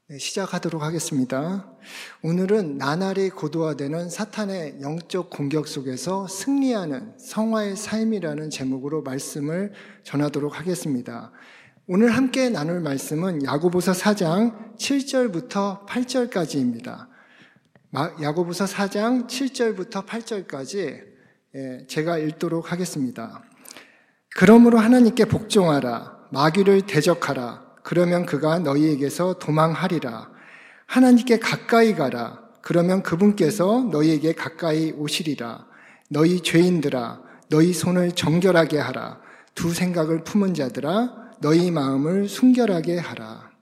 시작하도록 하겠습니다. 오늘은 나날이 고도화되는 사탄의 영적 공격 속에서 승리하는 성화의 삶이라는 제목으로 말씀을 전하도록 하겠습니다. 오늘 함께 나눌 말씀은 야고보서 4장 7절부터 8절까지입니다. 야고보서 4장 7절부터 8절까지 제가 읽도록 하겠습니다. 그러므로 하나님께 복종하라. 마귀를 대적하라. 그러면 그가 너희에게서 도망하리라. 하나님께 가까이 가라. 그러면 그분께서 너희에게 가까이 오시리라. 너희 죄인들아, 너희 손을 정결하게 하라. 두 생각을 품은 자들아, 너희 마음을 순결하게 하라.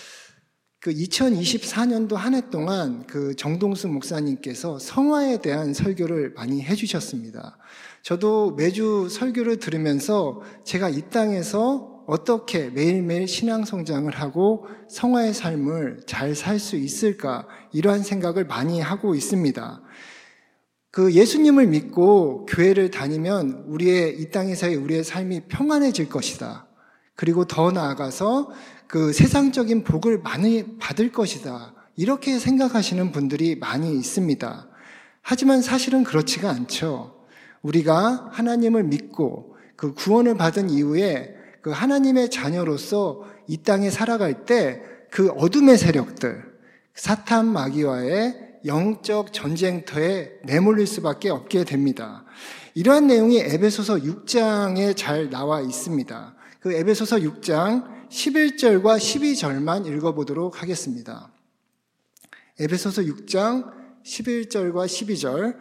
2024년도 한 해 동안 정동수 목사님께서 성화에 대한 설교를 많이 해주셨습니다. 저도 매주 설교를 들으면서 제가 이 땅에서 어떻게 매일매일 신앙 성장을 하고 성화의 삶을 잘 살 수 있을까, 이러한 생각을 많이 하고 있습니다. 예수님을 믿고 교회를 다니면 이 땅에서의 우리의 삶이 평안해질 것이다. 그리고 더 나아가서 세상적인 복을 많이 받을 것이다. 이렇게 생각하시는 분들이 많이 있습니다. 하지만 사실은 그렇지가 않죠. 우리가 하나님을 믿고 구원을 받은 이후에 하나님의 자녀로서 이 땅에 살아갈 때 어둠의 세력들, 사탄 마귀와의 영적 전쟁터에 내몰릴 수밖에 없게 됩니다. 이러한 내용이 에베소서 6장에 잘 나와 있습니다. 에베소서 6장 11절과 12절만 읽어보도록 하겠습니다. 에베소서 6장 11절과 12절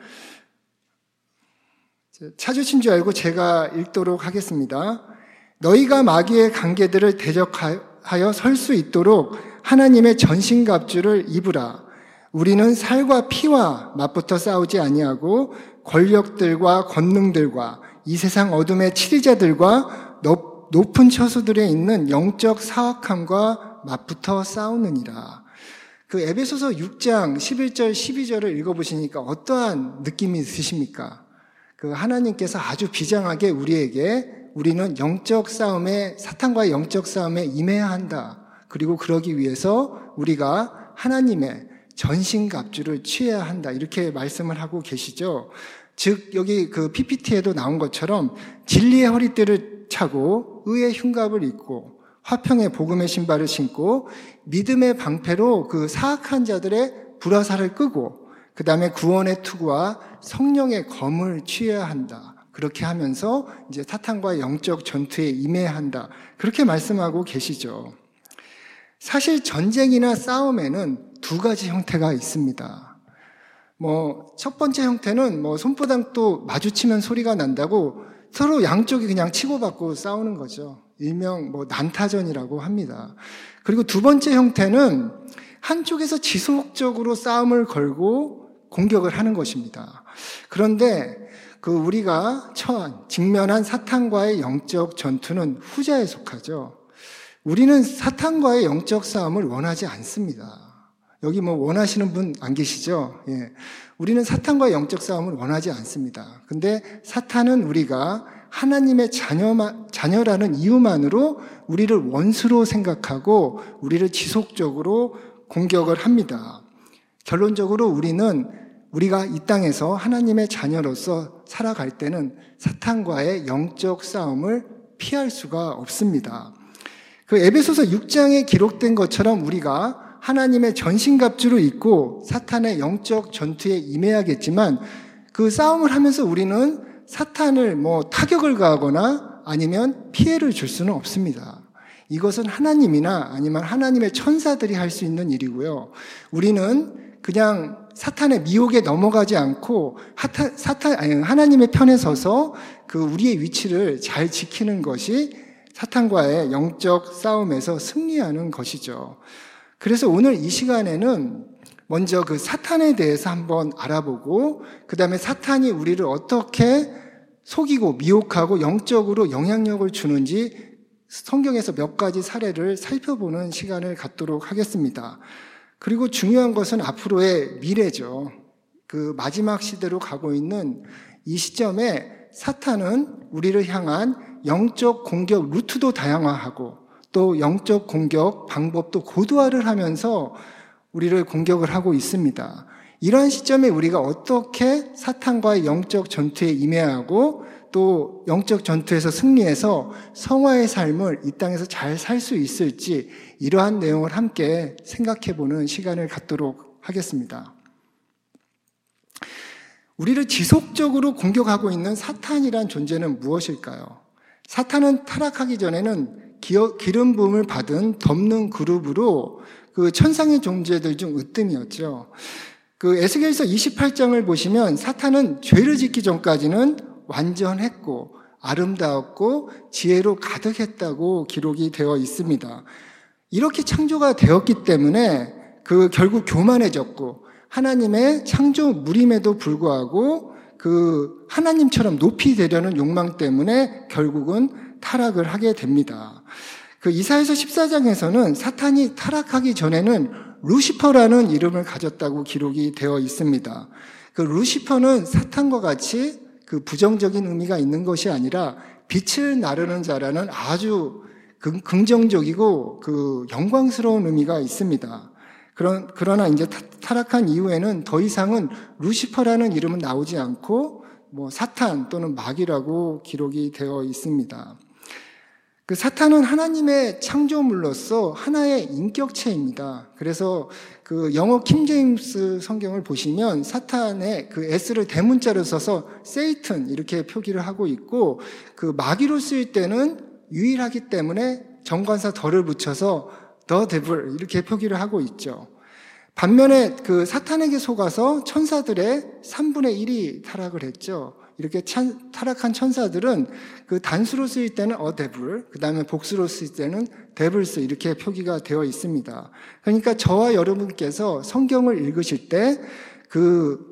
찾으신 줄 알고 제가 읽도록 하겠습니다. 너희가 마귀의 관계들을 대적하여 설 수 있도록 하나님의 전신갑주를 입으라. 우리는 살과 피와 맞붙어 싸우지 아니하고 권력들과 권능들과 이 세상 어둠의 치리자들과 높은 처소들에 있는 영적 사악함과 맞붙어 싸우느니라. 에베소서 6장 11절 12절을 읽어보시니까 어떠한 느낌이 드십니까? 하나님께서 아주 비장하게 우리는 영적 싸움에, 사탄과의 영적 싸움에 임해야 한다. 그리고 그러기 위해서 우리가 하나님의 전신갑주를 취해야 한다. 이렇게 말씀을 하고 계시죠. 즉 여기 PPT에도 나온 것처럼 진리의 허리띠를 차고 의의 흉갑을 입고 화평의 복음의 신발을 신고 믿음의 방패로 사악한 자들의 불화살을 끄고 그 다음에 구원의 투구와 성령의 검을 취해야 한다. 그렇게 하면서 이제 사탄과의 영적 전투에 임해야 한다. 그렇게 말씀하고 계시죠. 사실 전쟁이나 싸움에는 두 가지 형태가 있습니다. 첫 번째 형태는 손바닥도 마주치면 소리가 난다고 서로 양쪽이 그냥 치고받고 싸우는 거죠. 일명 난타전이라고 합니다. 그리고 두 번째 형태는 한쪽에서 지속적으로 싸움을 걸고 공격을 하는 것입니다. 그런데 우리가 직면한 사탄과의 영적 전투는 후자에 속하죠. 우리는 사탄과의 영적 싸움을 원하지 않습니다. 여기 원하시는 분 안 계시죠? 예. 우리는 사탄과의 영적 싸움을 원하지 않습니다. 근데 사탄은 우리가 하나님의 자녀라는 이유만으로 우리를 원수로 생각하고 우리를 지속적으로 공격을 합니다. 결론적으로 우리가 이 땅에서 하나님의 자녀로서 살아갈 때는 사탄과의 영적 싸움을 피할 수가 없습니다. 에베소서 6장에 기록된 것처럼 우리가 하나님의 전신갑주를 입고 사탄의 영적 전투에 임해야겠지만 싸움을 하면서 우리는 사탄을 타격을 가하거나 아니면 피해를 줄 수는 없습니다. 이것은 하나님이나 아니면 하나님의 천사들이 할 수 있는 일이고요. 우리는 그냥 사탄의 미혹에 넘어가지 않고 하나님의 편에 서서 우리의 위치를 잘 지키는 것이 사탄과의 영적 싸움에서 승리하는 것이죠. 그래서 오늘 이 시간에는 먼저 사탄에 대해서 한번 알아보고 그 다음에 사탄이 우리를 어떻게 속이고 미혹하고 영적으로 영향력을 주는지 성경에서 몇 가지 사례를 살펴보는 시간을 갖도록 하겠습니다. 그리고 중요한 것은 앞으로의 미래죠. 마지막 시대로 가고 있는 이 시점에 사탄은 우리를 향한 영적 공격 루트도 다양화하고 또 영적 공격 방법도 고도화를 하면서 우리를 공격을 하고 있습니다. 이러한 시점에 우리가 어떻게 사탄과의 영적 전투에 임해야 하고 또 영적 전투에서 승리해서 성화의 삶을 이 땅에서 잘 살 수 있을지 이러한 내용을 함께 생각해보는 시간을 갖도록 하겠습니다. 우리를 지속적으로 공격하고 있는 사탄이란 존재는 무엇일까요? 사탄은 타락하기 전에는 기름 부음을 받은 덮는 그룹으로 그 천상의 존재들 중 으뜸이었죠. 그 에스겔서 28장을 보시면 사탄은 죄를 짓기 전까지는 완전했고 아름다웠고 지혜로 가득했다고 기록이 되어 있습니다. 이렇게 창조가 되었기 때문에 그 결국 교만해졌고 하나님의 창조물임에도 불구하고 그 하나님처럼 높이 되려는 욕망 때문에 결국은 타락을 하게 됩니다. 그 이사야서 14장에서는 사탄이 타락하기 전에는 루시퍼라는 이름을 가졌다고 기록이 되어 있습니다. 그 루시퍼는 사탄과 같이 그 부정적인 의미가 있는 것이 아니라 빛을 나르는 자라는 아주 긍정적이고 그 영광스러운 의미가 있습니다. 그러나 이제 타락한 이후에는 더 이상은 루시퍼라는 이름은 나오지 않고 뭐 사탄 또는 마귀라고 기록이 되어 있습니다. 그 사탄은 하나님의 창조물로서 하나의 인격체입니다. 그래서 그 영어 킹제임스 성경을 보시면 사탄의 그 S를 대문자로 써서 세이튼 이렇게 표기를 하고 있고 그 마귀로 쓰일 때는 유일하기 때문에 정관사 덜을 붙여서 the devil 이렇게 표기를 하고 있죠. 반면에 그 사탄에게 속아서 천사들의 3분의 1이 타락을 했죠. 이렇게 타락한 천사들은 그 단수로 쓰일 때는 devil, 그 다음에 복수로 쓰일 때는 devils 이렇게 표기가 되어 있습니다. 그러니까 저와 여러분께서 성경을 읽으실 때 그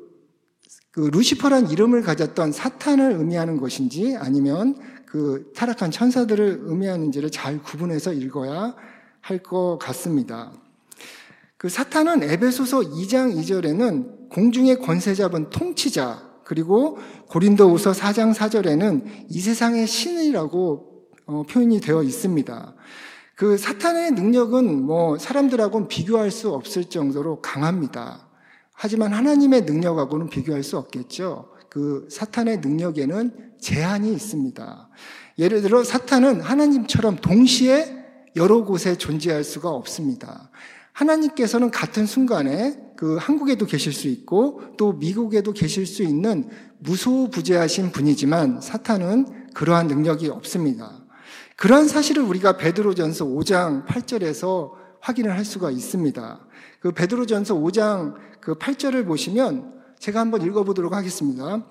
루시퍼란 이름을 가졌던 사탄을 의미하는 것인지 아니면 그 타락한 천사들을 의미하는지를 잘 구분해서 읽어야 할 것 같습니다. 그 사탄은 에베소서 2장 2절에는 공중의 권세 잡은 통치자, 그리고 고린도후서 4장 4절에는 이 세상의 신이라고 표현이 되어 있습니다. 그 사탄의 능력은 뭐 사람들하고는 비교할 수 없을 정도로 강합니다. 하지만 하나님의 능력하고는 비교할 수 없겠죠. 그 사탄의 능력에는 제한이 있습니다. 예를 들어 사탄은 하나님처럼 동시에 여러 곳에 존재할 수가 없습니다. 하나님께서는 같은 순간에 그 한국에도 계실 수 있고 또 미국에도 계실 수 있는 무소부재하신 분이지만 사탄은 그러한 능력이 없습니다. 그러한 사실을 우리가 베드로전서 5장 8절에서 확인을 할 수가 있습니다. 그 베드로전서 5장 그 8절을 보시면 제가 한번 읽어보도록 하겠습니다.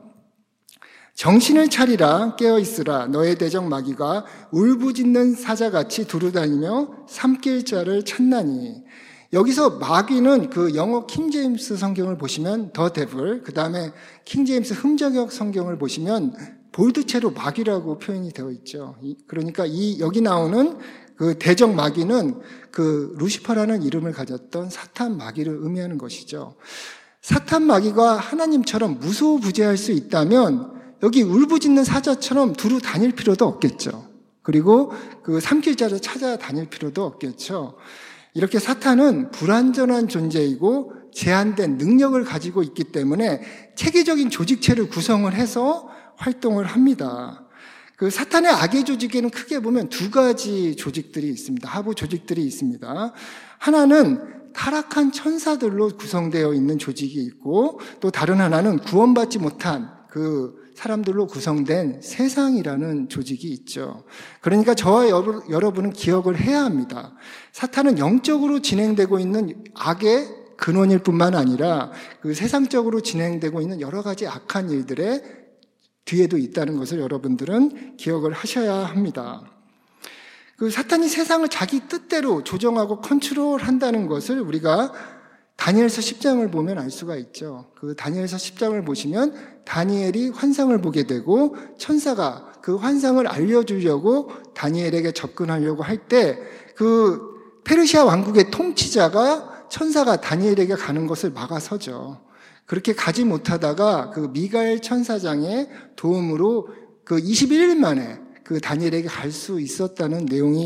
정신을 차리라 깨어있으라 너의 대적 마귀가 울부짖는 사자같이 두루다니며 삼킬 자를 찾나니. 여기서 마귀는 그 영어 킹제임스 성경을 보시면 the devil, 그 다음에 킹제임스 흠저격 성경을 보시면 볼드체로 마귀라고 표현이 되어 있죠. 그러니까 여기 나오는 그 대적 마귀는 그 루시퍼라는 이름을 가졌던 사탄 마귀를 의미하는 것이죠. 사탄 마귀가 하나님처럼 무소부재할 수 있다면 여기 울부짖는 사자처럼 두루 다닐 필요도 없겠죠. 그리고 그 삼킬 자를 찾아다닐 필요도 없겠죠. 이렇게 사탄은 불완전한 존재이고 제한된 능력을 가지고 있기 때문에 체계적인 조직체를 구성을 해서 활동을 합니다. 그 사탄의 악의 조직에는 크게 보면 두 가지 조직들이 있습니다. 하부 조직들이 있습니다. 하나는 타락한 천사들로 구성되어 있는 조직이 있고 또 다른 하나는 구원받지 못한 그 사람들로 구성된 세상이라는 조직이 있죠. 그러니까 저와 여러분은 기억을 해야 합니다. 사탄은 영적으로 진행되고 있는 악의 근원일 뿐만 아니라 그 세상적으로 진행되고 있는 여러 가지 악한 일들의 뒤에도 있다는 것을 여러분들은 기억을 하셔야 합니다. 그 사탄이 세상을 자기 뜻대로 조정하고 컨트롤한다는 것을 우리가 다니엘서 10장을 보면 알 수가 있죠. 그 다니엘서 10장을 보시면 다니엘이 환상을 보게 되고 천사가 그 환상을 알려주려고 다니엘에게 접근하려고 할 때 그 페르시아 왕국의 통치자가 천사가 다니엘에게 가는 것을 막아서죠. 그렇게 가지 못하다가 그 미가엘 천사장의 도움으로 그 21일 만에 그 다니엘에게 갈 수 있었다는 내용이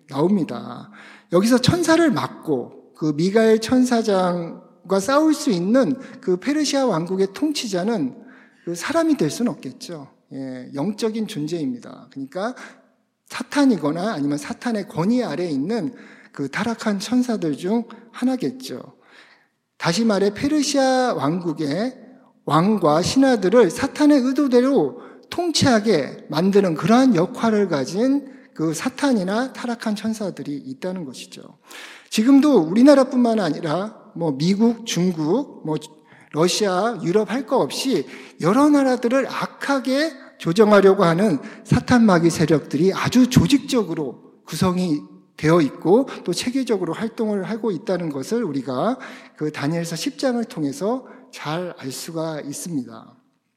나옵니다. 여기서 천사를 막고 그 미가엘 천사장과 싸울 수 있는 그 페르시아 왕국의 통치자는 그 사람이 될 수는 없겠죠. 영적인 존재입니다. 그러니까 사탄이거나 아니면 사탄의 권위 아래에 있는 그 타락한 천사들 중 하나겠죠. 다시 말해 페르시아 왕국의 왕과 신하들을 사탄의 의도대로 통치하게 만드는 그러한 역할을 가진 그 사탄이나 타락한 천사들이 있다는 것이죠. 지금도 우리나라뿐만 아니라 미국, 중국, 러시아, 유럽 할 거 없이 여러 나라들을 악하게 조정하려고 하는 사탄 마귀 세력들이 아주 조직적으로 구성이 되어 있고 또 체계적으로 활동을 하고 있다는 것을 우리가 그 다니엘서 10장을 통해서 잘 알 수가 있습니다.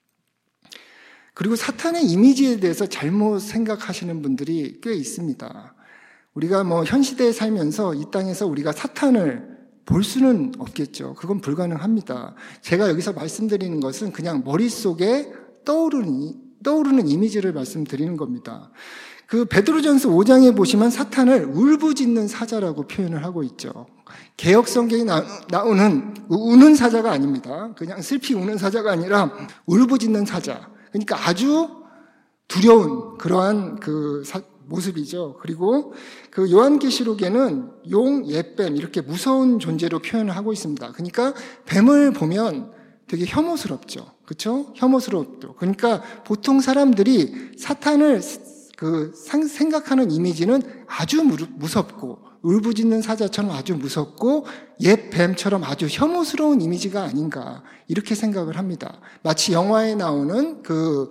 그리고 사탄의 이미지에 대해서 잘못 생각하시는 분들이 꽤 있습니다. 우리가 현 시대에 살면서 이 땅에서 우리가 사탄을 볼 수는 없겠죠. 그건 불가능합니다. 제가 여기서 말씀드리는 것은 그냥 머릿속에 떠오르는 이미지를 말씀드리는 겁니다. 그 베드로전서 5장에 보시면 사탄을 울부짖는 사자라고 표현을 하고 있죠. 개역 성경에 나오는 우는 사자가 아닙니다. 그냥 슬피 우는 사자가 아니라 울부짖는 사자. 그러니까 아주 두려운 그러한 모습이죠. 그리고 그 요한계시록에는 용, 옛뱀 이렇게 무서운 존재로 표현을 하고 있습니다. 그러니까 뱀을 보면 되게 혐오스럽죠. 그렇죠? 혐오스럽죠. 그러니까 보통 사람들이 사탄을 생각하는 이미지는 아주 무섭고 울부짖는 사자처럼 아주 무섭고 옛 뱀처럼 아주 혐오스러운 이미지가 아닌가 이렇게 생각을 합니다. 마치 영화에 나오는 그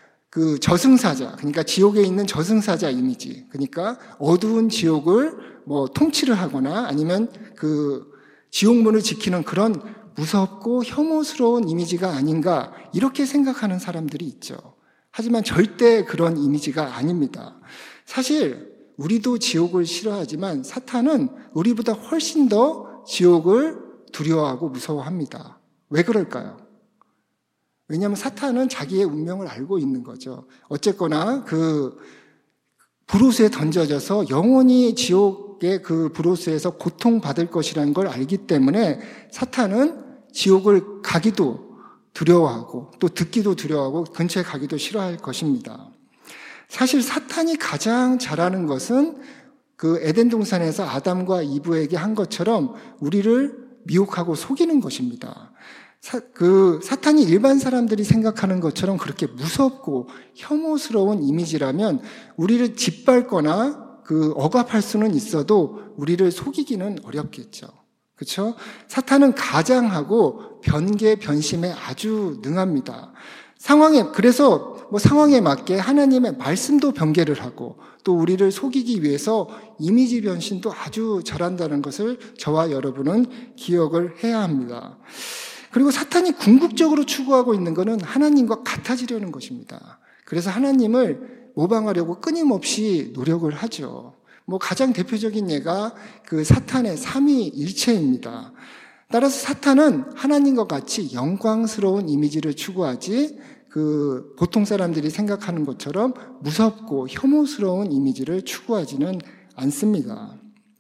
저승사자, 그러니까 지옥에 있는 저승사자 이미지, 그러니까 어두운 지옥을 통치를 하거나 아니면 그 지옥문을 지키는 그런 무섭고 혐오스러운 이미지가 아닌가 이렇게 생각하는 사람들이 있죠. 하지만 절대 그런 이미지가 아닙니다. 사실 우리도 지옥을 싫어하지만 사탄은 우리보다 훨씬 더 지옥을 두려워하고 무서워합니다. 왜 그럴까요? 왜냐하면 사탄은 자기의 운명을 알고 있는 거죠. 어쨌거나 그 불호수에 던져져서 영원히 지옥의 그 불호수에서 고통받을 것이라는 걸 알기 때문에 사탄은 지옥을 가기도 두려워하고 또 듣기도 두려워하고 근처에 가기도 싫어할 것입니다. 사실 사탄이 가장 잘하는 것은 그 에덴 동산에서 아담과 이브에게 한 것처럼 우리를 미혹하고 속이는 것입니다. 사탄이 일반 사람들이 생각하는 것처럼 그렇게 무섭고 혐오스러운 이미지라면 우리를 짓밟거나 억압할 수는 있어도 우리를 속이기는 어렵겠죠. 그렇죠? 사탄은 가장하고 변개, 변심에 아주 능합니다. 그래서 상황에 맞게 하나님의 말씀도 변개를 하고 또 우리를 속이기 위해서 이미지 변신도 아주 잘한다는 것을 저와 여러분은 기억을 해야 합니다. 그리고 사탄이 궁극적으로 추구하고 있는 것은 하나님과 같아지려는 것입니다. 그래서 하나님을 모방하려고 끊임없이 노력을 하죠. 가장 대표적인 예가 그 사탄의 삼위일체입니다. 따라서 사탄은 하나님과 같이 영광스러운 이미지를 추구하지 보통 사람들이 생각하는 것처럼 무섭고 혐오스러운 이미지를 추구하지는 않습니다.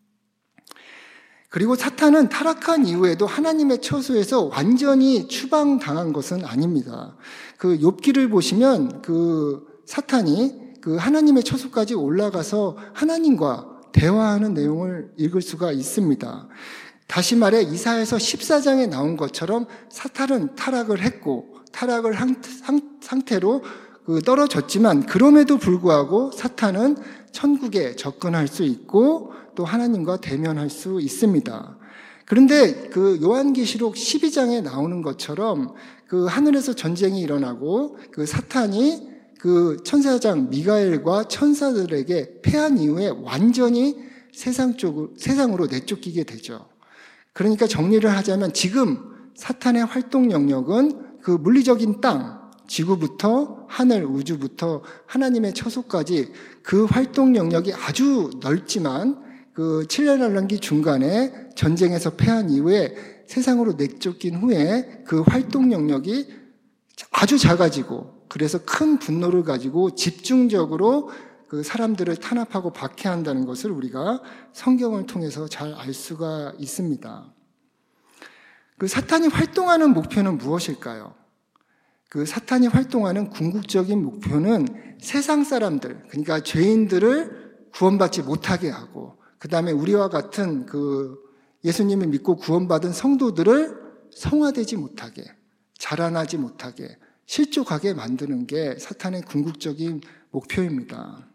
그리고 사탄은 타락한 이후에도 하나님의 처소에서 완전히 추방당한 것은 아닙니다. 욥기를 보시면 사탄이 하나님의 처소까지 올라가서 하나님과 대화하는 내용을 읽을 수가 있습니다. 다시 말해 이사야서 14장에 나온 것처럼 사탄은 타락을 했고 타락을 한 상태로 떨어졌지만 그럼에도 불구하고 사탄은 천국에 접근할 수 있고 또 하나님과 대면할 수 있습니다. 그런데 요한계시록 12장에 나오는 것처럼 하늘에서 전쟁이 일어나고 사탄이 천사장 미가엘과 천사들에게 패한 이후에 완전히 세상으로 내쫓기게 되죠. 그러니까 정리를 하자면 지금 사탄의 활동 영역은 물리적인 땅, 지구부터 하늘, 우주부터 하나님의 처소까지 그 활동 영역이 아주 넓지만 7년 할란기 중간에 전쟁에서 패한 이후에 세상으로 내쫓긴 후에 그 활동 영역이 아주 작아지고 그래서 큰 분노를 가지고 집중적으로 그 사람들을 탄압하고 박해한다는 것을 우리가 성경을 통해서 잘 알 수가 있습니다. 그 사탄이 활동하는 목표는 무엇일까요? 그 사탄이 활동하는 궁극적인 목표는 세상 사람들, 그러니까 죄인들을 구원받지 못하게 하고, 그 다음에 우리와 같은 그 예수님을 믿고 구원받은 성도들을 성화되지 못하게, 자라나지 못하게, 실족하게 만드는 게 사탄의 궁극적인 목표입니다.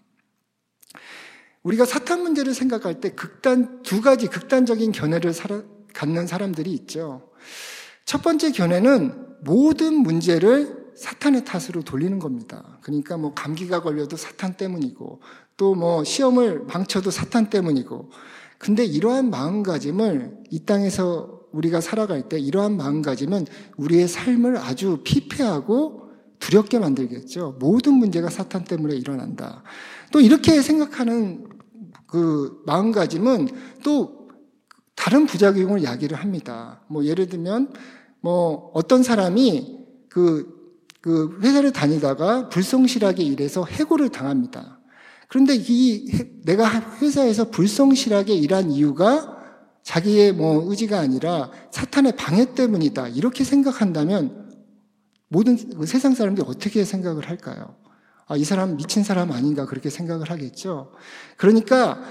우리가 사탄 문제를 생각할 때 두 가지 극단적인 견해를 갖는 사람들이 있죠. 첫 번째 견해는 모든 문제를 사탄의 탓으로 돌리는 겁니다. 그러니까 뭐 감기가 걸려도 사탄 때문이고, 또 뭐 시험을 망쳐도 사탄 때문이고. 근데 이러한 마음가짐을 이 땅에서 우리가 살아갈 때 이러한 마음가짐은 우리의 삶을 아주 피폐하고 두렵게 만들겠죠. 모든 문제가 사탄 때문에 일어난다. 또 이렇게 생각하는 그 마음가짐은 또 다른 부작용을 야기를 합니다. 뭐 예를 들면 뭐 어떤 사람이 그 회사를 다니다가 불성실하게 일해서 해고를 당합니다. 그런데 내가 회사에서 불성실하게 일한 이유가 자기의 뭐 의지가 아니라 사탄의 방해 때문이다. 이렇게 생각한다면 모든 세상 사람들이 어떻게 생각을 할까요? 아, 이 사람 미친 사람 아닌가 그렇게 생각을 하겠죠. 그러니까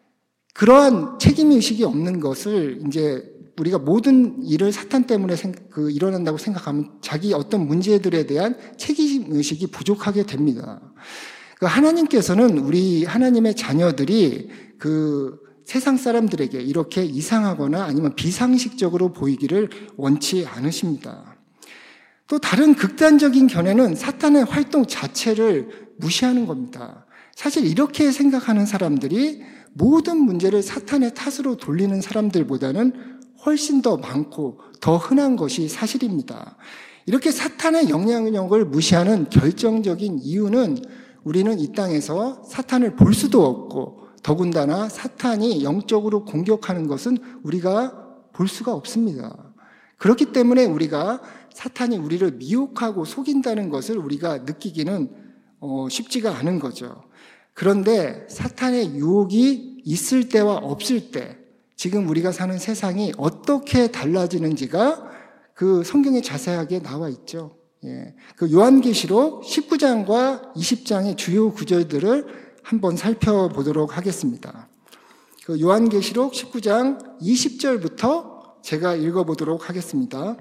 그러한 책임의식이 없는 것을 이제 우리가 모든 일을 사탄 때문에 일어난다고 생각하면 자기 어떤 문제들에 대한 책임의식이 부족하게 됩니다. 하나님께서는 우리 하나님의 자녀들이 그 세상 사람들에게 이렇게 이상하거나 아니면 비상식적으로 보이기를 원치 않으십니다. 또 다른 극단적인 견해는 사탄의 활동 자체를 무시하는 겁니다. 사실 이렇게 생각하는 사람들이 모든 문제를 사탄의 탓으로 돌리는 사람들보다는 훨씬 더 많고 더 흔한 것이 사실입니다. 이렇게 사탄의 영향력을 무시하는 결정적인 이유는 우리는 이 땅에서 사탄을 볼 수도 없고 더군다나 사탄이 영적으로 공격하는 것은 우리가 볼 수가 없습니다. 그렇기 때문에 우리가 사탄이 우리를 미혹하고 속인다는 것을 우리가 느끼기는 쉽지가 않은 거죠. 그런데 사탄의 유혹이 있을 때와 없을 때 지금 우리가 사는 세상이 어떻게 달라지는지가 그 성경에 자세하게 나와 있죠. 예. 그 요한계시록 19장과 20장의 주요 구절들을 한번 살펴보도록 하겠습니다. 그 요한계시록 19장 20절부터 제가 읽어보도록 하겠습니다.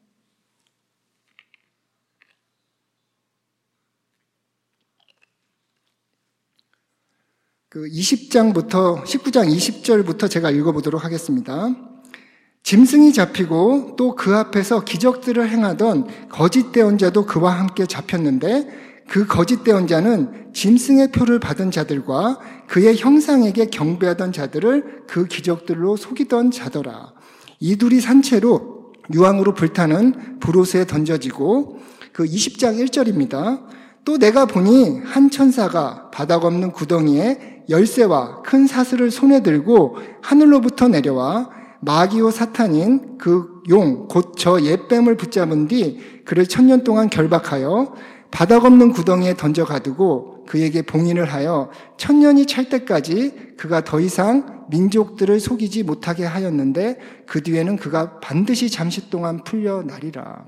그 19장 20절부터 제가 읽어보도록 하겠습니다. 짐승이 잡히고 또 그 앞에서 기적들을 행하던 거짓 대언자도 그와 함께 잡혔는데 그 거짓 대언자는 짐승의 표를 받은 자들과 그의 형상에게 경배하던 자들을 그 기적들로 속이던 자더라. 이 둘이 산채로 유황으로 불타는 불옷에 던져지고 그 20장 1절입니다. 또 내가 보니 한 천사가 바닥 없는 구덩이에 열쇠와 큰 사슬을 손에 들고 하늘로부터 내려와 마귀요 사탄인 그 용 곧 저 옛뱀을 붙잡은 뒤 그를 1000년 동안 결박하여 바닥 없는 구덩이에 던져 가두고 그에게 봉인을 하여 1000년이 찰 때까지 그가 더 이상 민족들을 속이지 못하게 하였는데 그 뒤에는 그가 반드시 잠시 동안 풀려나리라.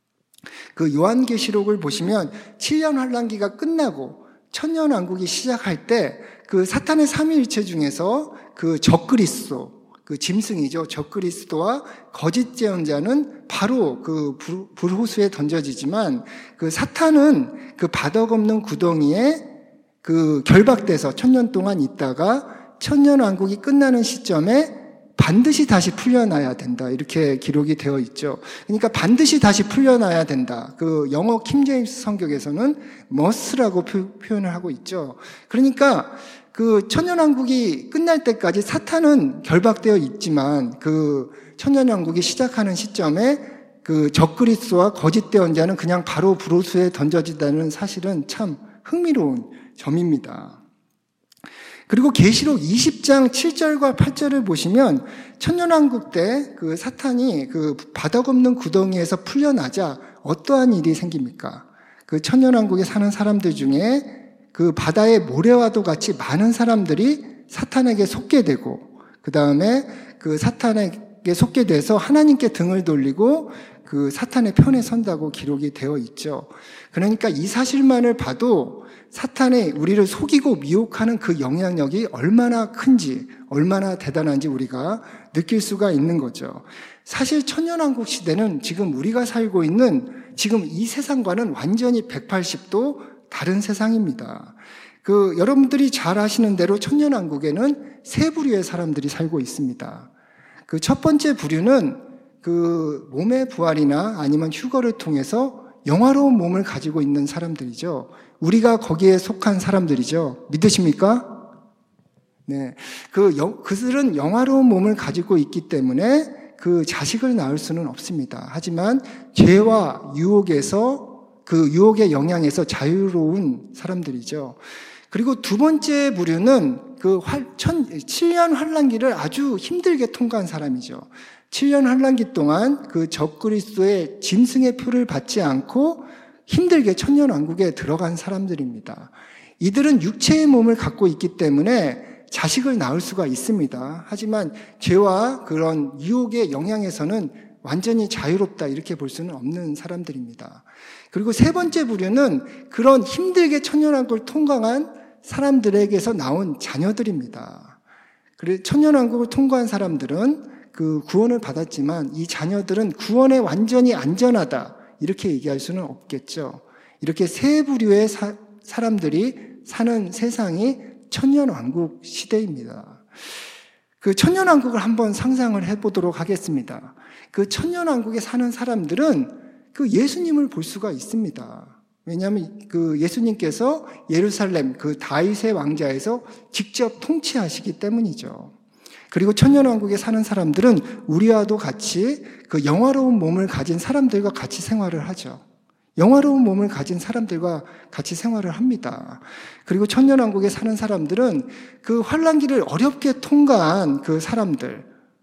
그 요한계시록을 보시면 7년 환란기가 끝나고 천년왕국이 시작할 때 그 사탄의 삼위일체 중에서 그 적그리스도, 그 짐승이죠. 적그리스도와 거짓 제언자는 바로 그 불호수에 던져지지만 그 사탄은 그 바닥 없는 구덩이에 그 결박돼서 1000년 동안 있다가 천년왕국이 끝나는 시점에 반드시 다시 풀려나야 된다. 이렇게 기록이 되어 있죠. 그러니까 반드시 다시 풀려나야 된다. 그 영어 킹제임스 성경에서는 must라고 표현을 하고 있죠. 그러니까 그 천년왕국이 끝날 때까지 사탄은 결박되어 있지만 그 천년왕국이 시작하는 시점에 그 적그리스도와 거짓 대언자는 그냥 바로 불호수에 던져진다는 사실은 참 흥미로운 점입니다. 그리고 계시록 20장 7절과 8절을 보시면 천년왕국 때 그 사탄이 그 바닥 없는 구덩이에서 풀려나자 어떠한 일이 생깁니까? 그 천년왕국에 사는 사람들 중에 그 바다의 모래와도 같이 많은 사람들이 사탄에게 속게 되고, 그 다음에 그 사탄에게 속게 돼서 하나님께 등을 돌리고 그 사탄의 편에 선다고 기록이 되어 있죠. 그러니까 이 사실만을 봐도 사탄이 우리를 속이고 미혹하는 그 영향력이 얼마나 큰지, 얼마나 대단한지 우리가 느낄 수가 있는 거죠. 사실 천년왕국 시대는 지금 우리가 살고 있는 지금 이 세상과는 완전히 180도 다른 세상입니다. 여러분들이 잘 아시는 대로 천년왕국에는 세 부류의 사람들이 살고 있습니다. 그 첫 번째 부류는 그 몸의 부활이나 아니면 휴거를 통해서 영화로운 몸을 가지고 있는 사람들이죠. 우리가 거기에 속한 사람들이죠. 믿으십니까? 네. 그들은 영화로운 몸을 가지고 있기 때문에 그 자식을 낳을 수는 없습니다. 하지만 죄와 유혹에서 그 유혹의 영향에서 자유로운 사람들이죠. 그리고 두 번째 부류는 그 7년 환란기를 아주 힘들게 통과한 사람이죠. 7년 환란기 동안 그 적그리스도의 짐승의 표를 받지 않고 힘들게 천년왕국에 들어간 사람들입니다. 이들은 육체의 몸을 갖고 있기 때문에 자식을 낳을 수가 있습니다. 하지만 죄와 그런 유혹의 영향에서는 완전히 자유롭다 이렇게 볼 수는 없는 사람들입니다. 그리고 세 번째 부류는 그런 힘들게 천년왕국을 통과한 사람들에게서 나온 자녀들입니다. 그래서 천년왕국을 통과한 사람들은 그 구원을 받았지만 이 자녀들은 구원에 완전히 안전하다 이렇게 얘기할 수는 없겠죠. 이렇게 세 부류의 사람들이 사는 세상이 천년왕국 시대입니다. 그 천년왕국을 한번 상상을 해보도록 하겠습니다. 그 천년왕국에 사는 사람들은 그 예수님을 볼 수가 있습니다. 왜냐하면 그 예수님께서 예루살렘 그 다윗의 왕자에서 직접 통치하시기 때문이죠. 그리고 천년왕국에 사는 사람들은 우리와도 같이 그 영화로운 몸을 가진 사람들과 같이 생활을 하죠. 영화로운 몸을 가진 사람들과 같이 생활을 합니다. 그리고 천년왕국에 사는 사람들은 그 환란기를 어렵게 통과한 그 사람들을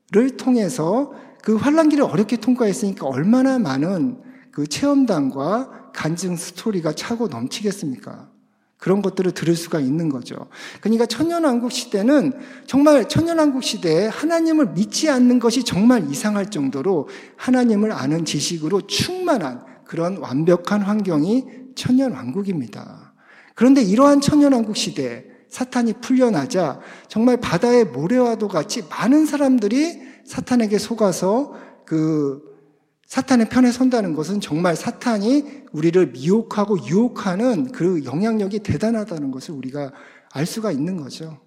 통해서 그 환란기를 어렵게 통과했으니까 얼마나 많은 그 체험담과 간증 스토리가 차고 넘치겠습니까? 그런 것들을 들을 수가 있는 거죠. 그러니까 천년왕국 시대는 정말 천년왕국 시대에 하나님을 믿지 않는 것이 정말 이상할 정도로 하나님을 아는 지식으로 충만한 그런 완벽한 환경이 천년왕국입니다. 그런데 이러한 천년왕국 시대에 사탄이 풀려나자 정말 바다의 모래와도 같이 많은 사람들이 사탄에게 속아서 그 사탄의 편에 선다는 것은 정말 사탄이 우리를 미혹하고 유혹하는 그 영향력이 대단하다는 것을 우리가 알 수가 있는 거죠.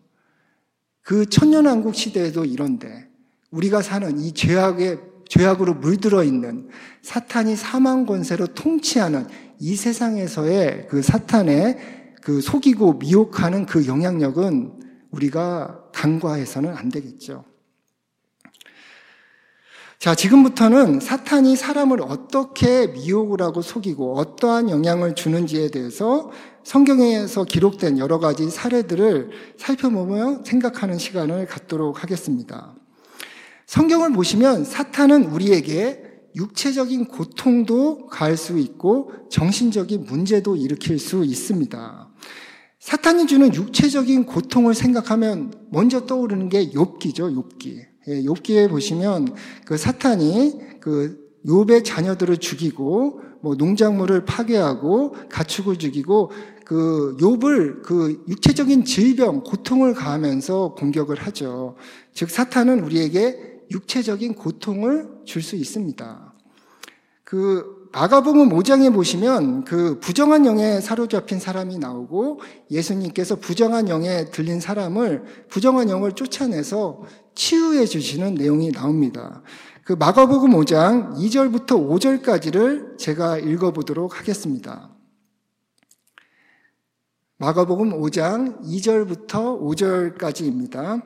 그 천년왕국 시대에도 이런데 우리가 사는 이 죄악으로 물들어 있는 사탄이 사망 권세로 통치하는 이 세상에서의 그 사탄의 그 속이고 미혹하는 그 영향력은 우리가 간과해서는 안 되겠죠. 자, 지금부터는 사탄이 사람을 어떻게 미혹을 하고 속이고 어떠한 영향을 주는지에 대해서 성경에서 기록된 여러 가지 사례들을 살펴보며 생각하는 시간을 갖도록 하겠습니다. 성경을 보시면 사탄은 우리에게 육체적인 고통도 가할 수 있고 정신적인 문제도 일으킬 수 있습니다. 사탄이 주는 육체적인 고통을 생각하면 먼저 떠오르는 게 욥기죠, 욥기. 욥기에 보시면 그 사탄이 그 욥의 자녀들을 죽이고 뭐 농작물을 파괴하고 가축을 죽이고 그 욥을 그 육체적인 질병, 고통을 가하면서 공격을 하죠. 즉 사탄은 우리에게 육체적인 고통을 줄 수 있습니다. 그 마가복음 5장에 보시면 그 부정한 영에 사로잡힌 사람이 나오고 예수님께서 부정한 영에 들린 사람을 부정한 영을 쫓아내서 치유해 주시는 내용이 나옵니다. 그 마가복음 5장 2절부터 5절까지를 제가 읽어보도록 하겠습니다. 마가복음 5장 2절부터 5절까지입니다.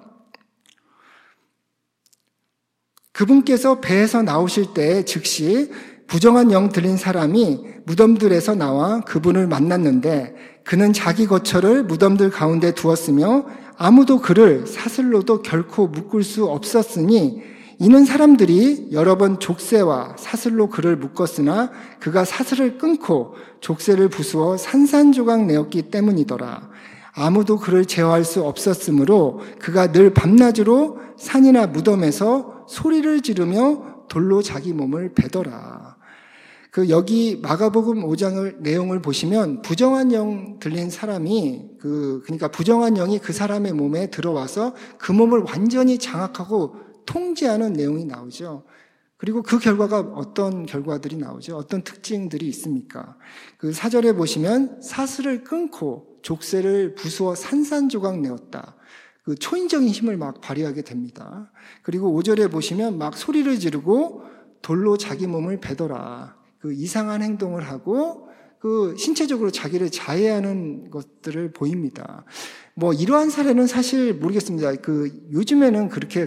그분께서 배에서 나오실 때 즉시 부정한 영 들린 사람이 무덤들에서 나와 그분을 만났는데 그는 자기 거처를 무덤들 가운데 두었으며 아무도 그를 사슬로도 결코 묶을 수 없었으니 이는 사람들이 여러 번 족쇄와 사슬로 그를 묶었으나 그가 사슬을 끊고 족쇄를 부수어 산산조각 내었기 때문이더라. 아무도 그를 제어할 수 없었으므로 그가 늘 밤낮으로 산이나 무덤에서 소리를 지르며 돌로 자기 몸을 베더라. 여기 마가복음 5장을 내용을 보시면 부정한 영 들린 사람이 그러니까 부정한 영이 그 사람의 몸에 들어와서 그 몸을 완전히 장악하고 통제하는 내용이 나오죠. 그리고 그 결과가 어떤 결과들이 나오죠? 어떤 특징들이 있습니까? 4절에 보시면 사슬을 끊고 족쇄를 부수어 산산조각 내었다. 초인적인 힘을 막 발휘하게 됩니다. 그리고 5절에 보시면 막 소리를 지르고 돌로 자기 몸을 베더라. 이상한 행동을 하고 신체적으로 자기를 자해하는 것들을 보입니다. 이러한 사례는 사실 모르겠습니다. 요즘에는 그렇게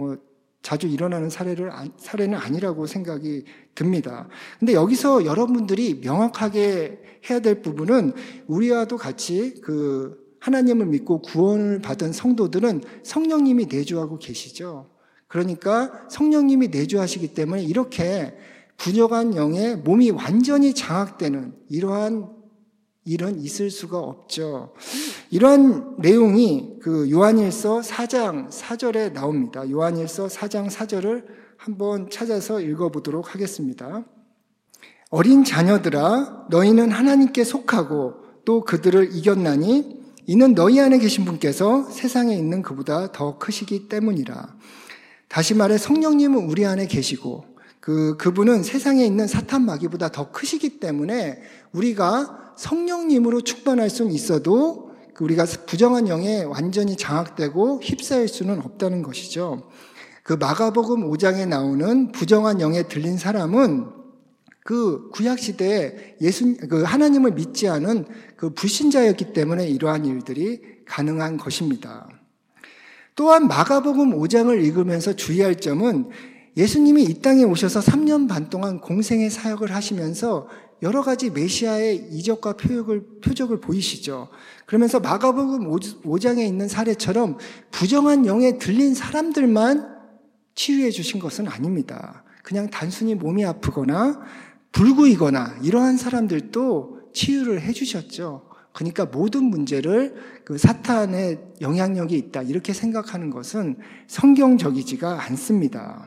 자주 일어나는 사례는 아니라고 생각이 듭니다. 근데 여기서 여러분들이 명확하게 해야 될 부분은 우리와도 같이 하나님을 믿고 구원을 받은 성도들은 성령님이 내주하고 계시죠. 그러니까 성령님이 내주하시기 때문에 이렇게 부정한 영에 몸이 완전히 장악되는 이러한 일은 있을 수가 없죠. 이러한 내용이 요한일서 4장 4절에 나옵니다. 요한일서 4장 4절을 한번 찾아서 읽어보도록 하겠습니다. 어린 자녀들아, 너희는 하나님께 속하고 또 그들을 이겼나니 이는 너희 안에 계신 분께서 세상에 있는 그보다 더 크시기 때문이라. 다시 말해 성령님은 우리 안에 계시고 그분은 세상에 있는 사탄 마귀보다 더 크시기 때문에 우리가 성령님으로 충만할 수는 있어도 우리가 부정한 영에 완전히 장악되고 휩싸일 수는 없다는 것이죠. 마가복음 5장에 나오는 부정한 영에 들린 사람은 구약시대에 하나님을 믿지 않은 불신자였기 때문에 이러한 일들이 가능한 것입니다. 또한 마가복음 5장을 읽으면서 주의할 점은 예수님이 이 땅에 오셔서 3년 반 동안 공생의 사역을 하시면서 여러 가지 메시아의 이적과 표적을 보이시죠. 그러면서 마가복음 5장에 있는 사례처럼 부정한 영에 들린 사람들만 치유해 주신 것은 아닙니다. 그냥 단순히 몸이 아프거나 불구이거나 이러한 사람들도 치유를 해 주셨죠. 그러니까 모든 문제를 사탄의 영향력이 있다 이렇게 생각하는 것은 성경적이지가 않습니다.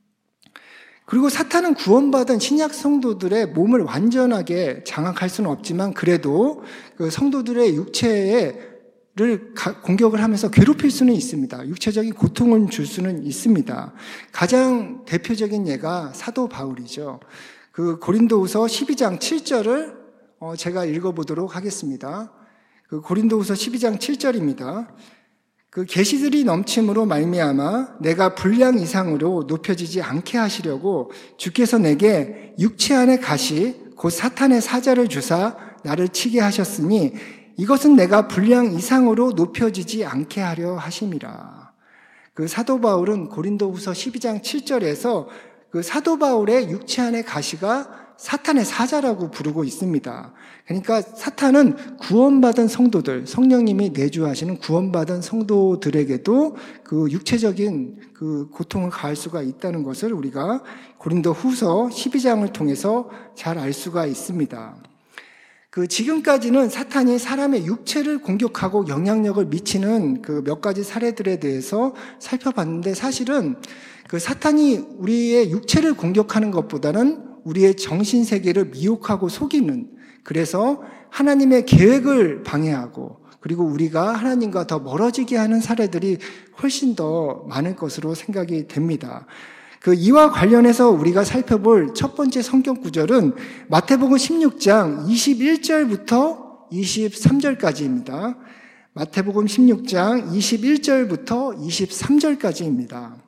그리고 사탄은 구원받은 신약 성도들의 몸을 완전하게 장악할 수는 없지만 그래도 성도들의 육체를 공격을 하면서 괴롭힐 수는 있습니다. 육체적인 고통을 줄 수는 있습니다. 가장 대표적인 예가 사도 바울이죠. 고린도후서 12장 7절을 제가 읽어보도록 하겠습니다. 고린도후서 12장 7절입니다. 계시들이 넘침으로 말미암아 내가 분량 이상으로 높여지지 않게 하시려고 주께서 내게 육체 안에 가시 곧 사탄의 사자를 주사 나를 치게 하셨으니 이것은 내가 분량 이상으로 높여지지 않게 하려 하심이라. 사도 바울은 고린도후서 12장 7절에서 사도 바울의 육체 안에 가시가 사탄의 사자라고 부르고 있습니다. 그러니까 사탄은 구원받은 성도들, 성령님이 내주하시는 구원받은 성도들에게도 육체적인 고통을 가할 수가 있다는 것을 우리가 고린도후서 12장을 통해서 잘 알 수가 있습니다. 지금까지는 사탄이 사람의 육체를 공격하고 영향력을 미치는 몇 가지 사례들에 대해서 살펴봤는데 사실은 사탄이 우리의 육체를 공격하는 것보다는 우리의 정신세계를 미혹하고 속이는, 그래서 하나님의 계획을 방해하고 그리고 우리가 하나님과 더 멀어지게 하는 사례들이 훨씬 더 많을 것으로 생각이 됩니다. 이와 관련해서 우리가 살펴볼 첫 번째 성경 구절은 마태복음 16장 21절부터 23절까지입니다. 마태복음 16장 21절부터 23절까지입니다.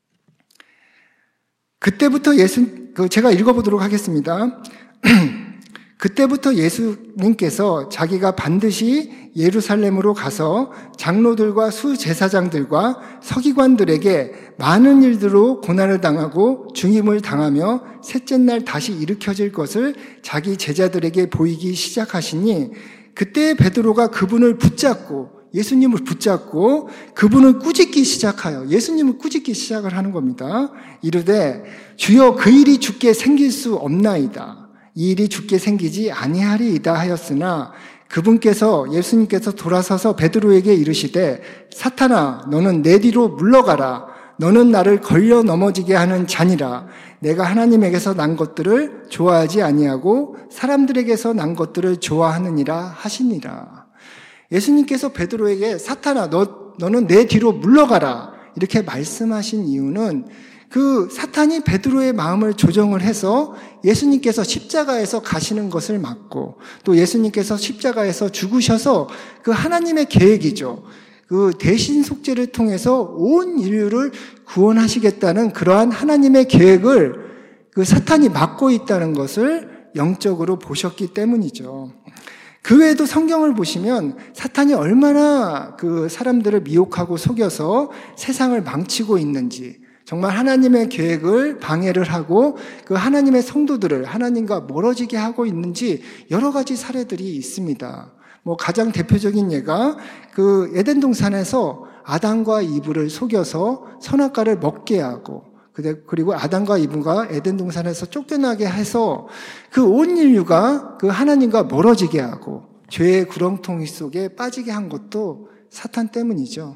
그때부터 제가 읽어보도록 하겠습니다. 그때부터 예수님께서 자기가 반드시 예루살렘으로 가서 장로들과 수제사장들과 서기관들에게 많은 일들로 고난을 당하고 죽임을 당하며 셋째 날 다시 일으켜질 것을 자기 제자들에게 보이기 시작하시니 그때 베드로가 그분을 붙잡고 예수님을 붙잡고 그분을 꾸짖기 시작하여 예수님을 꾸짖기 시작을 하는 겁니다. 이르되 주여 그 일이 주께 생길 수 없나이다. 이 일이 주께 생기지 아니하리이다 하였으나 그분께서 예수님께서 돌아서서 베드로에게 이르시되 사탄아 너는 내 뒤로 물러가라. 너는 나를 걸려 넘어지게 하는 자니라. 내가 하나님에게서 난 것들을 좋아하지 아니하고 사람들에게서 난 것들을 좋아하느니라 하시니라. 예수님께서 베드로에게 사탄아 너는 내 뒤로 물러가라 이렇게 말씀하신 이유는 그 사탄이 베드로의 마음을 조정을 해서 예수님께서 십자가에서 가시는 것을 막고 또 예수님께서 십자가에서 죽으셔서 그 하나님의 계획이죠. 그 대신 속죄를 통해서 온 인류를 구원하시겠다는 그러한 하나님의 계획을 그 사탄이 막고 있다는 것을 영적으로 보셨기 때문이죠. 그 외에도 성경을 보시면 사탄이 얼마나 그 사람들을 미혹하고 속여서 세상을 망치고 있는지, 정말 하나님의 계획을 방해를 하고 그 하나님의 성도들을 하나님과 멀어지게 하고 있는지 여러 가지 사례들이 있습니다. 가장 대표적인 예가 그 에덴 동산에서 아담과 이브를 속여서 선악과를 먹게 하고 그리고 아담과 이브가 에덴 동산에서 쫓겨나게 해서 그 온 인류가 그 하나님과 멀어지게 하고 죄의 구렁텅이 속에 빠지게 한 것도 사탄 때문이죠.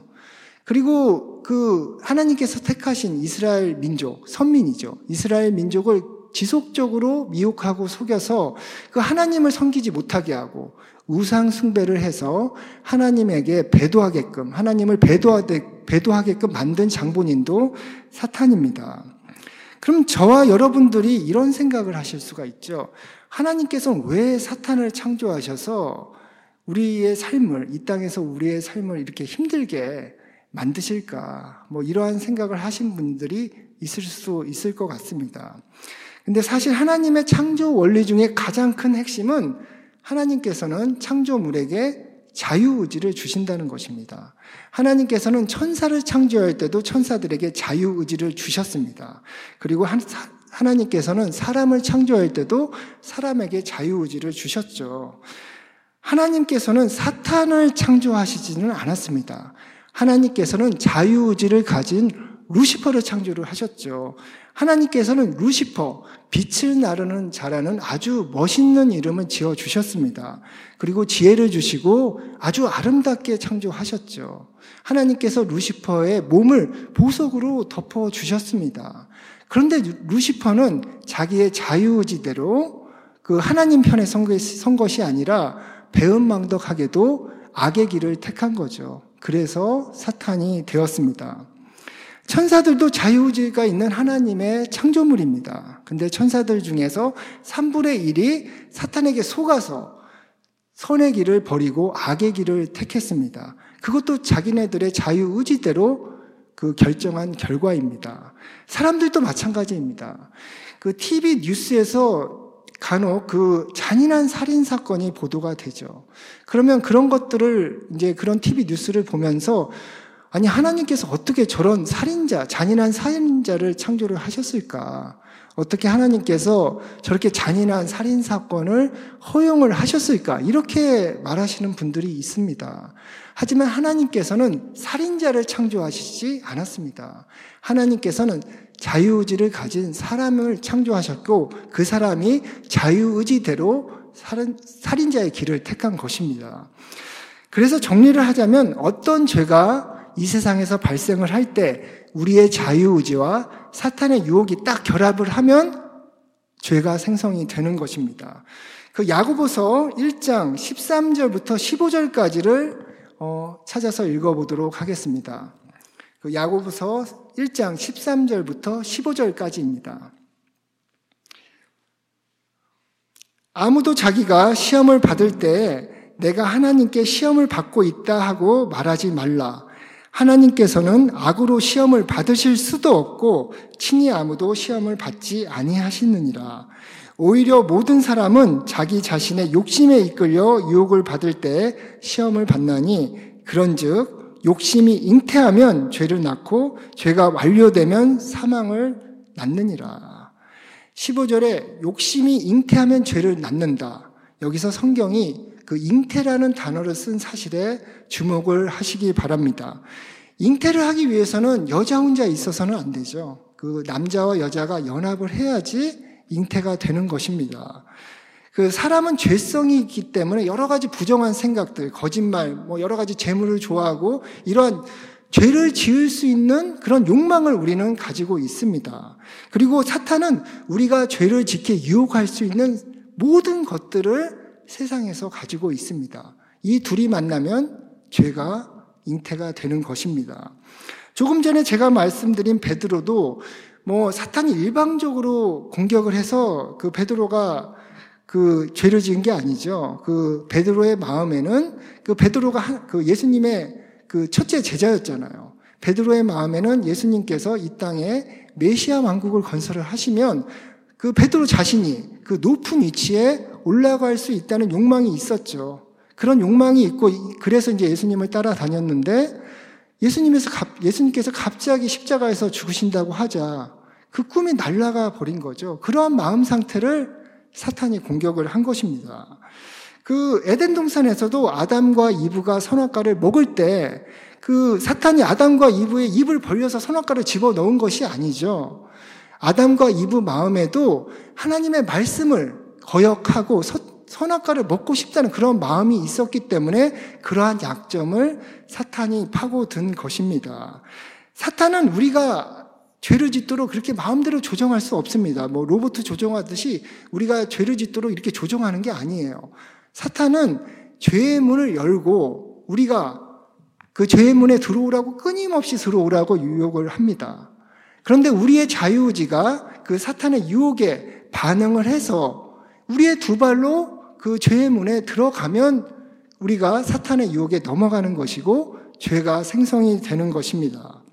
그리고 그 하나님께서 택하신 이스라엘 민족, 선민이죠. 이스라엘 민족을 지속적으로 미혹하고 속여서 그 하나님을 섬기지 못하게 하고 우상 숭배를 해서 하나님에게 배도하게끔, 하나님을 배도하게끔 만든 장본인도 사탄입니다. 그럼 저와 여러분들이 이런 생각을 하실 수가 있죠. 하나님께서는 왜 사탄을 창조하셔서 우리의 삶을, 이 땅에서 우리의 삶을 이렇게 힘들게 만드실까? 이러한 생각을 하신 분들이 있을 수 있을 것 같습니다. 근데 사실 하나님의 창조 원리 중에 가장 큰 핵심은 하나님께서는 창조물에게 자유의지를 주신다는 것입니다. 하나님께서는 천사를 창조할 때도 천사들에게 자유의지를 주셨습니다. 그리고 하나님께서는 사람을 창조할 때도 사람에게 자유의지를 주셨죠. 하나님께서는 사탄을 창조하시지는 않았습니다. 하나님께서는 자유의지를 가진 루시퍼를 창조를 하셨죠. 하나님께서는 루시퍼, 빛을 나르는 자라는 아주 멋있는 이름을 지어주셨습니다. 그리고 지혜를 주시고 아주 아름답게 창조하셨죠. 하나님께서 루시퍼의 몸을 보석으로 덮어주셨습니다. 그런데 루시퍼는 자기의 자유의지대로 그 하나님 편에 선 것이 아니라 배은망덕하게도 악의 길을 택한 거죠. 그래서 사탄이 되었습니다. 천사들도 자유의지가 있는 하나님의 창조물입니다. 근데 천사들 중에서 3분의 1이 사탄에게 속아서 선의 길을 버리고 악의 길을 택했습니다. 그것도 자기네들의 자유의지대로 그 결정한 결과입니다. 사람들도 마찬가지입니다. 그 TV 뉴스에서 간혹 그 잔인한 살인 사건이 보도가 되죠. 그러면 그런 것들을 그런 TV 뉴스를 보면서 아니 하나님께서 어떻게 저런 살인자, 잔인한 살인자를 창조를 하셨을까? 어떻게 하나님께서 저렇게 잔인한 살인 사건을 허용을 하셨을까? 이렇게 말하시는 분들이 있습니다. 하지만 하나님께서는 살인자를 창조하시지 않았습니다. 하나님께서는 자유의지를 가진 사람을 창조하셨고 그 사람이 자유의지대로 살인자의 길을 택한 것입니다. 그래서 정리를 하자면 어떤 죄가 이 세상에서 발생을 할 때 우리의 자유의지와 사탄의 유혹이 딱 결합을 하면 죄가 생성이 되는 것입니다. 그 야고보서 1장 13절부터 15절까지를 찾아서 읽어보도록 하겠습니다. 그 야고보서 1장 13절부터 15절까지입니다. 아무도 자기가 시험을 받을 때 내가 하나님께 시험을 받고 있다 하고 말하지 말라. 하나님께서는 악으로 시험을 받으실 수도 없고 친히 아무도 시험을 받지 아니하시느니라. 오히려 모든 사람은 자기 자신의 욕심에 이끌려 유혹을 받을 때 시험을 받나니 그런즉 욕심이 잉태하면 죄를 낳고 죄가 완료되면 사망을 낳느니라. 15절에 욕심이 잉태하면 죄를 낳는다. 여기서 성경이 그 잉태라는 단어를 쓴 사실에 주목을 하시기 바랍니다. 잉태를 하기 위해서는 여자 혼자 있어서는 안 되죠. 그 남자와 여자가 연합을 해야지 잉태가 되는 것입니다. 그 사람은 죄성이 있기 때문에 여러 가지 부정한 생각들, 거짓말, 여러 가지 재물을 좋아하고 이러한 죄를 지을 수 있는 그런 욕망을 우리는 가지고 있습니다. 그리고 사탄은 우리가 죄를 짓게 유혹할 수 있는 모든 것들을 세상에서 가지고 있습니다. 이 둘이 만나면 죄가 잉태가 되는 것입니다. 조금 전에 제가 말씀드린 베드로도 사탄이 일방적으로 공격을 해서 그 베드로가 그 죄를 지은 게 아니죠. 그 베드로의 마음에는 그 베드로가 그 예수님의 그 첫째 제자였잖아요. 베드로의 마음에는 예수님께서 이 땅에 메시아 왕국을 건설을 하시면 그 베드로 자신이 그 높은 위치에 올라갈 수 있다는 욕망이 있었죠. 그런 욕망이 있고 그래서 이제 예수님을 따라다녔는데 예수님께서 갑자기 십자가에서 죽으신다고 하자 그 꿈이 날아가 버린 거죠. 그러한 마음 상태를 사탄이 공격을 한 것입니다. 그 에덴 동산에서도 아담과 이브가 선악과를 먹을 때 그 사탄이 아담과 이브의 입을 벌려서 선악과를 집어넣은 것이 아니죠. 아담과 이브 마음에도 하나님의 말씀을 거역하고 선악과를 먹고 싶다는 그런 마음이 있었기 때문에 그러한 약점을 사탄이 파고든 것입니다. 사탄은 우리가 죄를 짓도록 그렇게 마음대로 조정할 수 없습니다. 로봇 조정하듯이 우리가 죄를 짓도록 이렇게 조정하는 게 아니에요. 사탄은 죄의 문을 열고 우리가 그 죄의 문에 들어오라고 끊임없이 들어오라고 유혹을 합니다. 그런데 우리의 자유의지가 그 사탄의 유혹에 반응을 해서 우리의 두 발로 그 죄의 문에 들어가면 우리가 사탄의 유혹에 넘어가는 것이고 죄가 생성이 되는 것입니다.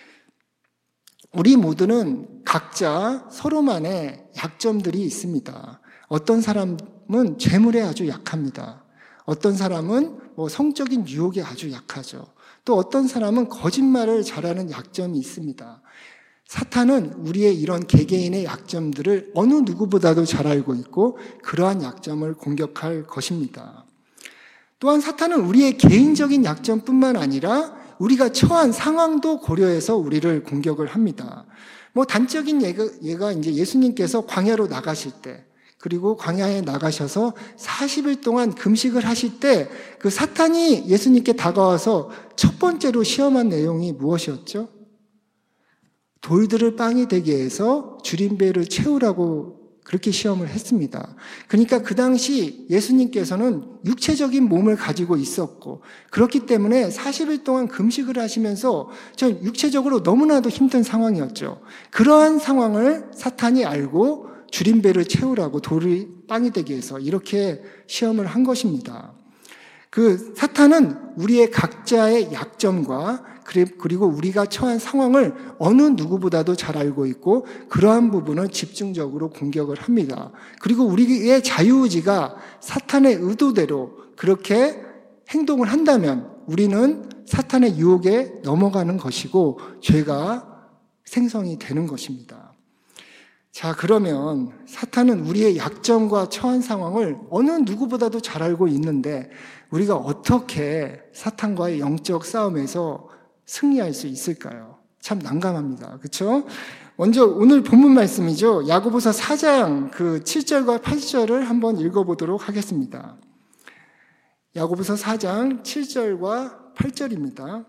우리 모두는 각자 서로만의 약점들이 있습니다. 어떤 사람은 재물에 아주 약합니다. 어떤 사람은 성적인 유혹에 아주 약하죠. 또 어떤 사람은 거짓말을 잘하는 약점이 있습니다. 사탄은 우리의 이런 개개인의 약점들을 어느 누구보다도 잘 알고 있고 그러한 약점을 공격할 것입니다. 또한 사탄은 우리의 개인적인 약점뿐만 아니라 우리가 처한 상황도 고려해서 우리를 공격을 합니다. 단적인 예가 이제 예수님께서 광야로 나가실 때, 그리고 광야에 나가셔서 40일 동안 금식을 하실 때 그 사탄이 예수님께 다가와서 첫 번째로 시험한 내용이 무엇이었죠? 돌들을 빵이 되게 해서 주린배를 채우라고 그렇게 시험을 했습니다. 그러니까 그 당시 예수님께서는 육체적인 몸을 가지고 있었고 그렇기 때문에 40일 동안 금식을 하시면서 육체적으로 너무나도 힘든 상황이었죠. 그러한 상황을 사탄이 알고 주린배를 채우라고 돌이 빵이 되게 해서 이렇게 시험을 한 것입니다. 그 사탄은 우리의 각자의 약점과 그리고 우리가 처한 상황을 어느 누구보다도 잘 알고 있고 그러한 부분을 집중적으로 공격을 합니다. 그리고 우리의 자유의지가 사탄의 의도대로 그렇게 행동을 한다면 우리는 사탄의 유혹에 넘어가는 것이고 죄가 생성이 되는 것입니다. 자, 그러면 사탄은 우리의 약점과 처한 상황을 어느 누구보다도 잘 알고 있는데 우리가 어떻게 사탄과의 영적 싸움에서 승리할 수 있을까요? 참 난감합니다. 그렇죠? 먼저 오늘 본문 말씀이죠. 야고보서 4장 그 7절과 8절을 한번 읽어보도록 하겠습니다. 야고보서 4장 7절과 8절입니다.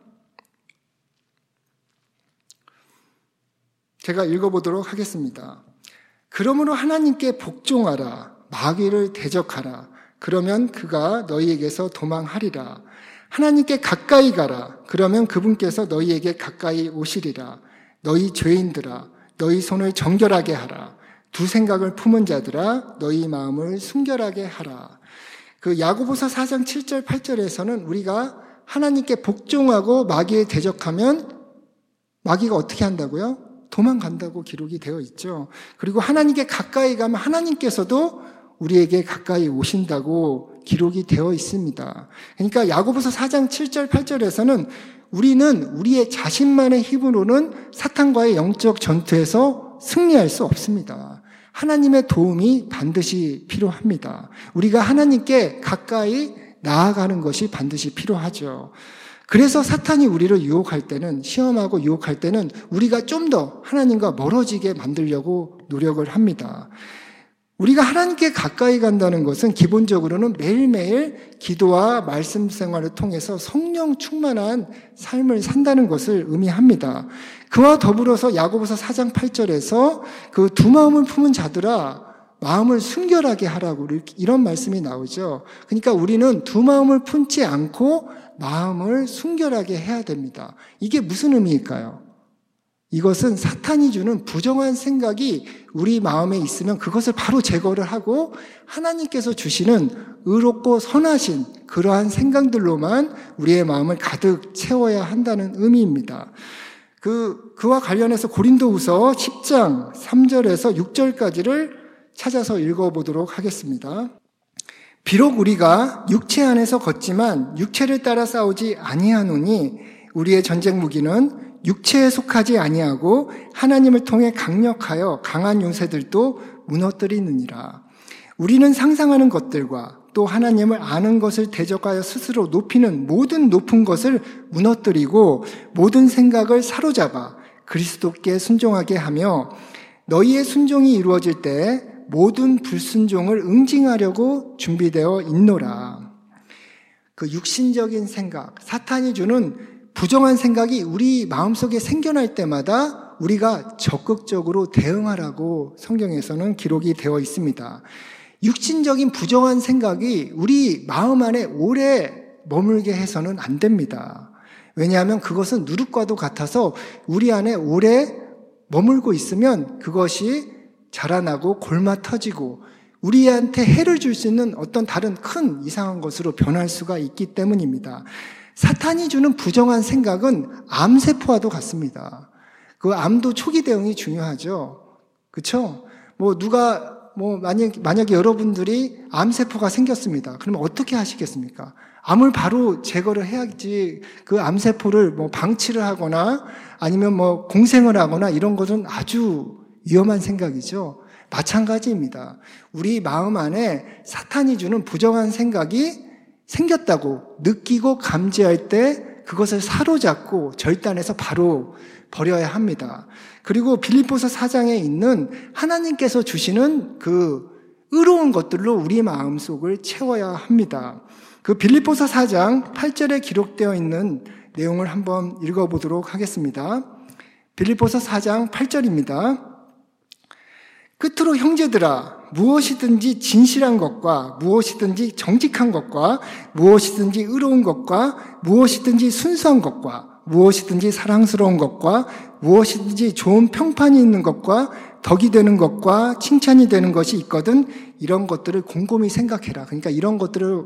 제가 읽어보도록 하겠습니다. 그러므로 하나님께 복종하라. 마귀를 대적하라. 그러면 그가 너희에게서 도망하리라. 하나님께 가까이 가라. 그러면 그분께서 너희에게 가까이 오시리라. 너희 죄인들아, 너희 손을 정결하게 하라. 두 생각을 품은 자들아, 너희 마음을 순결하게 하라. 그 야고보서 4장 7절 8절에서는 우리가 하나님께 복종하고 마귀에 대적하면 마귀가 어떻게 한다고요? 도망간다고 기록이 되어 있죠. 그리고 하나님께 가까이 가면 하나님께서도 우리에게 가까이 오신다고 기록이 되어 있습니다. 그러니까 야고보서 4장 7절 8절에서는 우리는 우리의 자신만의 힘으로는 사탄과의 영적 전투에서 승리할 수 없습니다. 하나님의 도움이 반드시 필요합니다. 우리가 하나님께 가까이 나아가는 것이 반드시 필요하죠. 그래서 사탄이 우리를 유혹할 때는, 시험하고 유혹할 때는 우리가 좀 더 하나님과 멀어지게 만들려고 노력을 합니다. 우리가 하나님께 가까이 간다는 것은 기본적으로는 매일매일 기도와 말씀 생활을 통해서 성령 충만한 삶을 산다는 것을 의미합니다. 그와 더불어서 야고보서 4장 8절에서 그 두 마음을 품은 자들아 마음을 순결하게 하라고 이런 말씀이 나오죠. 그러니까 우리는 두 마음을 품지 않고 마음을 순결하게 해야 됩니다. 이게 무슨 의미일까요? 이것은 사탄이 주는 부정한 생각이 우리 마음에 있으면 그것을 바로 제거를 하고 하나님께서 주시는 의롭고 선하신 그러한 생각들로만 우리의 마음을 가득 채워야 한다는 의미입니다. 그와 관련해서 고린도후서 10장 3절에서 6절까지를 찾아서 읽어보도록 하겠습니다. 비록 우리가 육체 안에서 걷지만 육체를 따라 싸우지 아니하노니 우리의 전쟁 무기는 육체에 속하지 아니하고 하나님을 통해 강력하여 강한 요새들도 무너뜨리느니라. 우리는 상상하는 것들과 또 하나님을 아는 것을 대적하여 스스로 높이는 모든 높은 것을 무너뜨리고 모든 생각을 사로잡아 그리스도께 순종하게 하며 너희의 순종이 이루어질 때 모든 불순종을 응징하려고 준비되어 있노라. 그 육신적인 생각, 사탄이 주는 부정한 생각이 우리 마음속에 생겨날 때마다 우리가 적극적으로 대응하라고 성경에서는 기록이 되어 있습니다. 육신적인 부정한 생각이 우리 마음 안에 오래 머물게 해서는 안 됩니다. 왜냐하면 그것은 누룩과도 같아서 우리 안에 오래 머물고 있으면 그것이 자라나고 골마 터지고 우리한테 해를 줄 수 있는 어떤 다른 큰 이상한 것으로 변할 수가 있기 때문입니다. 사탄이 주는 부정한 생각은 암세포와도 같습니다. 그 암도 초기 대응이 중요하죠. 그렇죠? 만약에 여러분들이 암세포가 생겼습니다. 그러면 어떻게 하시겠습니까? 암을 바로 제거를 해야지 그 암세포를 방치를 하거나 아니면 공생을 하거나 이런 것은 아주 위험한 생각이죠. 마찬가지입니다. 우리 마음 안에 사탄이 주는 부정한 생각이 생겼다고 느끼고 감지할 때 그것을 사로잡고 절단해서 바로 버려야 합니다. 그리고 빌립보서 4장에 있는 하나님께서 주시는 그 의로운 것들로 우리 마음속을 채워야 합니다. 그 빌립보서 4장 8절에 기록되어 있는 내용을 한번 읽어보도록 하겠습니다. 빌립보서 4장 8절입니다. 끝으로 형제들아 무엇이든지 진실한 것과 무엇이든지 정직한 것과 무엇이든지 의로운 것과 무엇이든지 순수한 것과 무엇이든지 사랑스러운 것과 무엇이든지 좋은 평판이 있는 것과 덕이 되는 것과 칭찬이 되는 것이 있거든 이런 것들을 곰곰이 생각해라. 그러니까 이런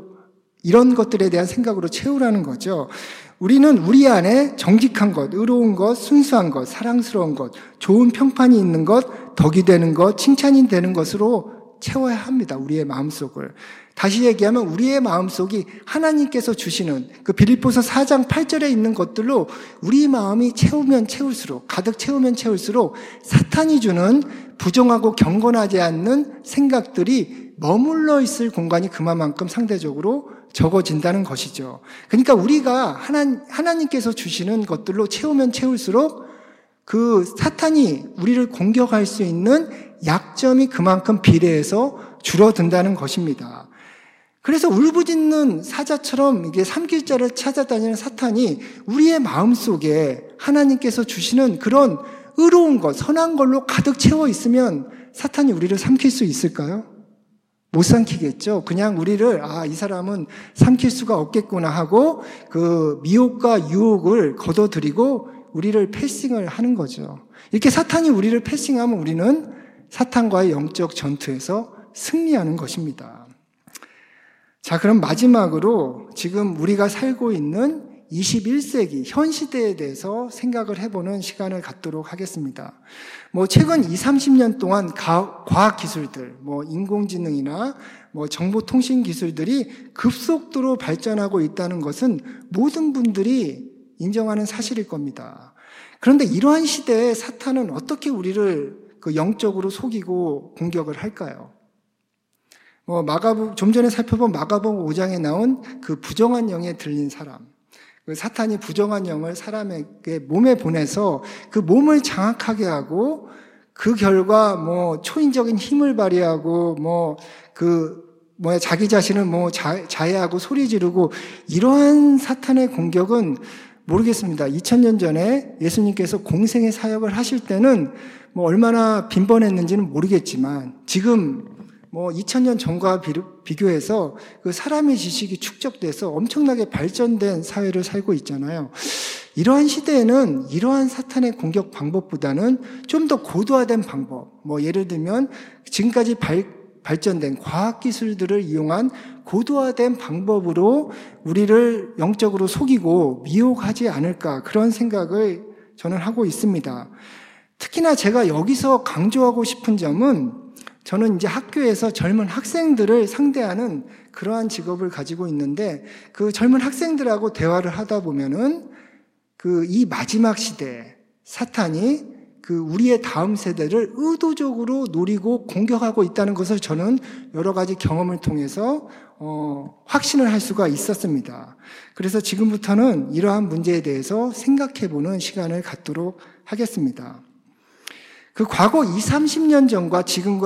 것들에 대한 생각으로 채우라는 거죠. 우리는 우리 안에 정직한 것, 의로운 것, 순수한 것, 사랑스러운 것, 좋은 평판이 있는 것, 덕이 되는 것, 칭찬이 되는 것으로 채워야 합니다. 우리의 마음속을. 다시 얘기하면 우리의 마음속이 하나님께서 주시는 그 빌립보서 4장 8절에 있는 것들로 우리 마음이 채우면 채울수록, 가득 채우면 채울수록 사탄이 주는 부정하고 경건하지 않는 생각들이 머물러 있을 공간이 그만큼 상대적으로 적어진다는 것이죠. 그러니까 우리가 하나님께서 주시는 것들로 채우면 채울수록 그 사탄이 우리를 공격할 수 있는 약점이 그만큼 비례해서 줄어든다는 것입니다. 그래서 울부짖는 사자처럼 이게 삼킬자를 찾아다니는 사탄이 우리의 마음속에 하나님께서 주시는 그런 의로운 것, 선한 걸로 가득 채워 있으면 사탄이 우리를 삼킬 수 있을까요? 못 삼키겠죠. 그냥 우리를 이 사람은 삼킬 수가 없겠구나 하고 그 미혹과 유혹을 거둬들이고 우리를 패싱을 하는 거죠. 이렇게 사탄이 우리를 패싱하면 우리는 사탄과의 영적 전투에서 승리하는 것입니다. 자, 그럼 마지막으로 지금 우리가 살고 있는 21세기 현 시대에 대해서 생각을 해보는 시간을 갖도록 하겠습니다. 최근 20, 30년 동안 과학 기술들, 인공지능이나 정보통신 기술들이 급속도로 발전하고 있다는 것은 모든 분들이 인정하는 사실일 겁니다. 그런데 이러한 시대에 사탄은 어떻게 우리를 그 영적으로 속이고 공격을 할까요? 좀 전에 살펴본 마가복음 5장에 나온 그 부정한 영에 들린 사람. 그 사탄이 부정한 영을 사람에게 몸에 보내서 그 몸을 장악하게 하고 그 결과 초인적인 힘을 발휘하고 자기 자신을 자해하고 소리 지르고 이러한 사탄의 공격은 모르겠습니다. 2000년 전에 예수님께서 공생의 사역을 하실 때는 얼마나 빈번했는지는 모르겠지만 지금 2000년 전과 비교해서 그 사람의 지식이 축적돼서 엄청나게 발전된 사회를 살고 있잖아요. 이러한 시대에는 이러한 사탄의 공격 방법보다는 좀 더 고도화된 방법, 예를 들면 지금까지 발전된 과학기술들을 이용한 고도화된 방법으로 우리를 영적으로 속이고 미혹하지 않을까 그런 생각을 저는 하고 있습니다. 특히나 제가 여기서 강조하고 싶은 점은 저는 이제 학교에서 젊은 학생들을 상대하는 그러한 직업을 가지고 있는데 그 젊은 학생들하고 대화를 하다 보면은 이 마지막 시대에 사탄이 우리의 다음 세대를 의도적으로 노리고 공격하고 있다는 것을 저는 여러 가지 경험을 통해서 확신을 할 수가 있었습니다. 그래서 지금부터는 이러한 문제에 대해서 생각해보는 시간을 갖도록 하겠습니다. 그 과거 20, 30년 전과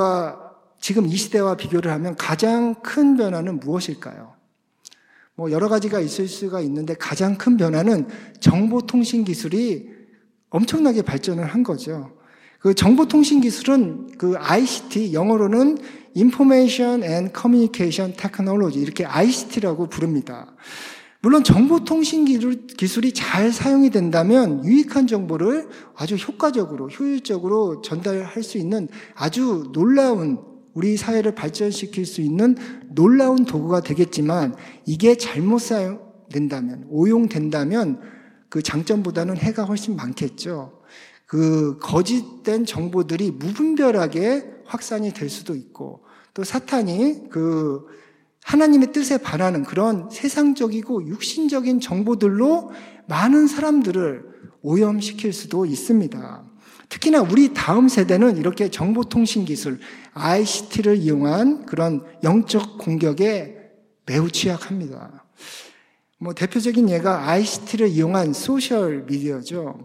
지금 이 시대와 비교를 하면 가장 큰 변화는 무엇일까요? 여러 가지가 있을 수가 있는데 가장 큰 변화는 정보통신 기술이 엄청나게 발전을 한 거죠. 그 정보통신 기술은 그 ICT, 영어로는 Information and Communication Technology, 이렇게 ICT라고 부릅니다. 물론 정보통신 기술이 잘 사용이 된다면 유익한 정보를 아주 효과적으로, 효율적으로 전달할 수 있는 아주 놀라운, 우리 사회를 발전시킬 수 있는 놀라운 도구가 되겠지만 이게 잘못 사용된다면, 오용된다면 그 장점보다는 해가 훨씬 많겠죠. 그 거짓된 정보들이 무분별하게 확산이 될 수도 있고 또 사탄이 하나님의 뜻에 반하는 그런 세상적이고 육신적인 정보들로 많은 사람들을 오염시킬 수도 있습니다. 특히나 우리 다음 세대는 이렇게 정보통신 기술, ICT를 이용한 그런 영적 공격에 매우 취약합니다. 대표적인 예가 ICT를 이용한 소셜 미디어죠.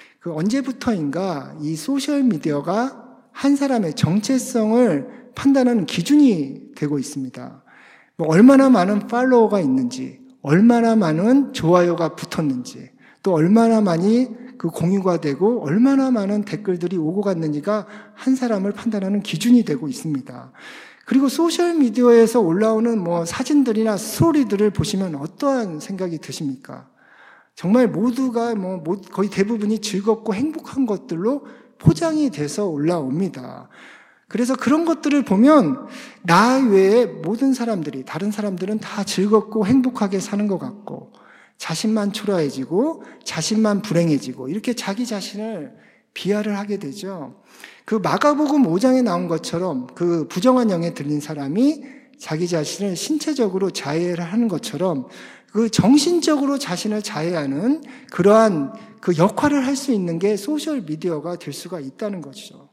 언제부터인가 이 소셜 미디어가 한 사람의 정체성을 판단하는 기준이 되고 있습니다. 얼마나 많은 팔로워가 있는지, 얼마나 많은 좋아요가 붙었는지, 또 얼마나 많이 공유가 되고 얼마나 많은 댓글들이 오고 갔는지가 한 사람을 판단하는 기준이 되고 있습니다. 그리고 소셜미디어에서 올라오는 사진들이나 스토리들을 보시면 어떠한 생각이 드십니까? 정말 모두가 거의 대부분이 즐겁고 행복한 것들로 포장이 돼서 올라옵니다. 그래서 그런 것들을 보면 나 외에 모든 사람들이, 다른 사람들은 다 즐겁고 행복하게 사는 것 같고 자신만 초라해지고 자신만 불행해지고 이렇게 자기 자신을 비하를 하게 되죠. 그 마가복음 5장에 나온 것처럼 그 부정한 영에 들린 사람이 자기 자신을 신체적으로 자해를 하는 것처럼 그 정신적으로 자신을 자해하는 그러한 그 역할을 할 수 있는 게 소셜미디어가 될 수가 있다는 것이죠.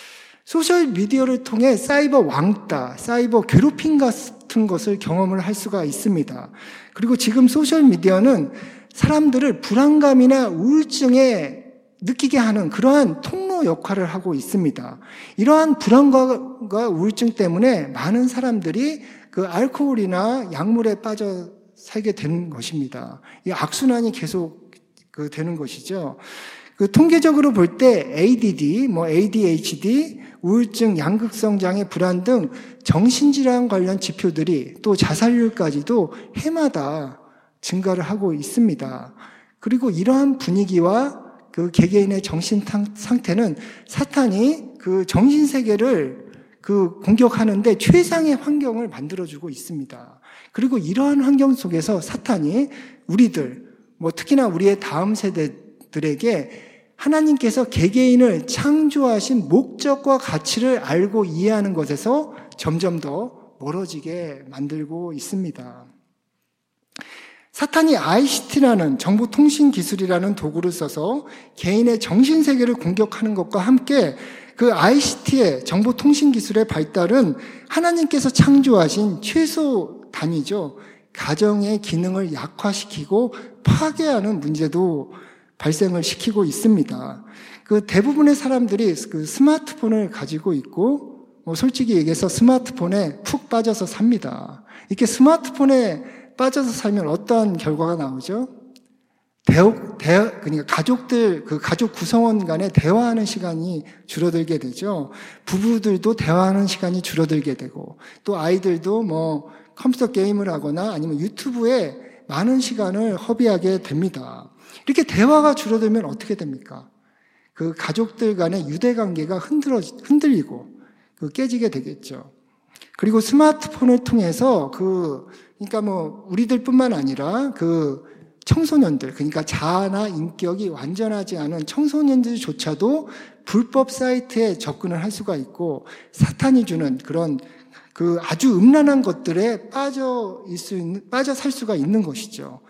소셜미디어를 통해 사이버 왕따, 사이버 괴롭힘 같은 것을 경험을 할 수가 있습니다. 그리고 지금 소셜미디어는 사람들을 불안감이나 우울증에 느끼게 하는 그러한 통로 역할을 하고 있습니다. 이러한 불안과 우울증 때문에 많은 사람들이 그 알코올이나 약물에 빠져 살게 되는 것입니다. 이 악순환이 계속 되는 것이죠. 통계적으로 볼 때 ADD, ADHD, 우울증, 양극성 장애, 불안 등 정신질환 관련 지표들이 또 자살률까지도 해마다 증가를 하고 있습니다. 그리고 이러한 분위기와 그 개개인의 정신 상태는 사탄이 그 정신 세계를 공격하는데 최상의 환경을 만들어주고 있습니다. 그리고 이러한 환경 속에서 사탄이 우리들, 특히나 우리의 다음 세대들에게 하나님께서 개개인을 창조하신 목적과 가치를 알고 이해하는 것에서 점점 더 멀어지게 만들고 있습니다. 사탄이 ICT라는 정보통신 기술이라는 도구를 써서 개인의 정신세계를 공격하는 것과 함께 그 ICT의 정보통신 기술의 발달은 하나님께서 창조하신 최소 단위죠. 가정의 기능을 약화시키고 파괴하는 문제도 발생을 시키고 있습니다. 그 대부분의 사람들이 그 스마트폰을 가지고 있고, 솔직히 얘기해서 스마트폰에 푹 빠져서 삽니다. 이렇게 스마트폰에 빠져서 살면 어떠한 결과가 나오죠? 그러니까 가족 구성원 간에 대화하는 시간이 줄어들게 되죠. 부부들도 대화하는 시간이 줄어들게 되고, 또 아이들도 컴퓨터 게임을 하거나 아니면 유튜브에 많은 시간을 허비하게 됩니다. 이렇게 대화가 줄어들면 어떻게 됩니까? 그 가족들 간의 유대 관계가 흔들리고 깨지게 되겠죠. 그리고 스마트폰을 통해서 그러니까 우리들뿐만 아니라 청소년들, 그러니까 자아나 인격이 완전하지 않은 청소년들조차도 불법 사이트에 접근을 할 수가 있고, 사탄이 주는 그런 아주 음란한 것들에 빠져 살 수가 있는 것이죠.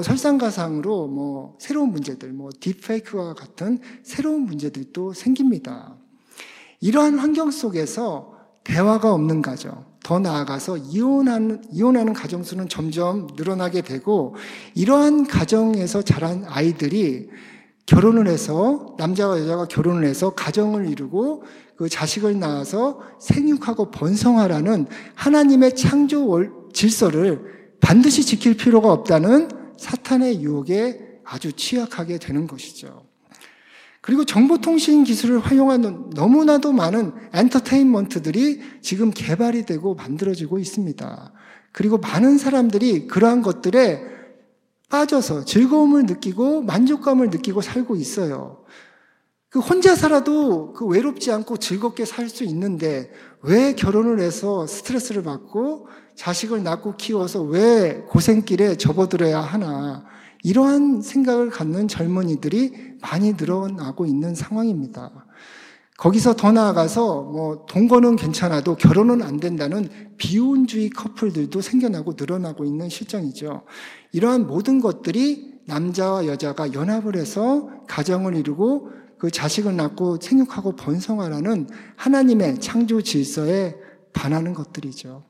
설상가상으로 새로운 문제들, 딥페이크와 같은 새로운 문제들도 생깁니다. 이러한 환경 속에서 대화가 없는 가정, 더 나아가서 이혼하는 가정 수는 점점 늘어나게 되고, 이러한 가정에서 자란 아이들이 결혼을 해서, 남자와 여자가 결혼을 해서 가정을 이루고 그 자식을 낳아서 생육하고 번성하라는 하나님의 창조 질서를 반드시 지킬 필요가 없다는 사탄의 유혹에 아주 취약하게 되는 것이죠. 그리고 정보통신 기술을 활용하는 너무나도 많은 엔터테인먼트들이 지금 개발이 되고 만들어지고 있습니다. 그리고 많은 사람들이 그러한 것들에 빠져서 즐거움을 느끼고 만족감을 느끼고 살고 있어요. 혼자 살아도 외롭지 않고 즐겁게 살 수 있는데 왜 결혼을 해서 스트레스를 받고 자식을 낳고 키워서 왜 고생길에 접어들어야 하나, 이러한 생각을 갖는 젊은이들이 많이 늘어나고 있는 상황입니다. 거기서 더 나아가서 돈 거는 괜찮아도 결혼은 안 된다는 비혼주의 커플들도 생겨나고 늘어나고 있는 실정이죠. 이러한 모든 것들이 남자와 여자가 연합을 해서 가정을 이루고 그 자식을 낳고 생육하고 번성하라는 하나님의 창조 질서에 반하는 것들이죠.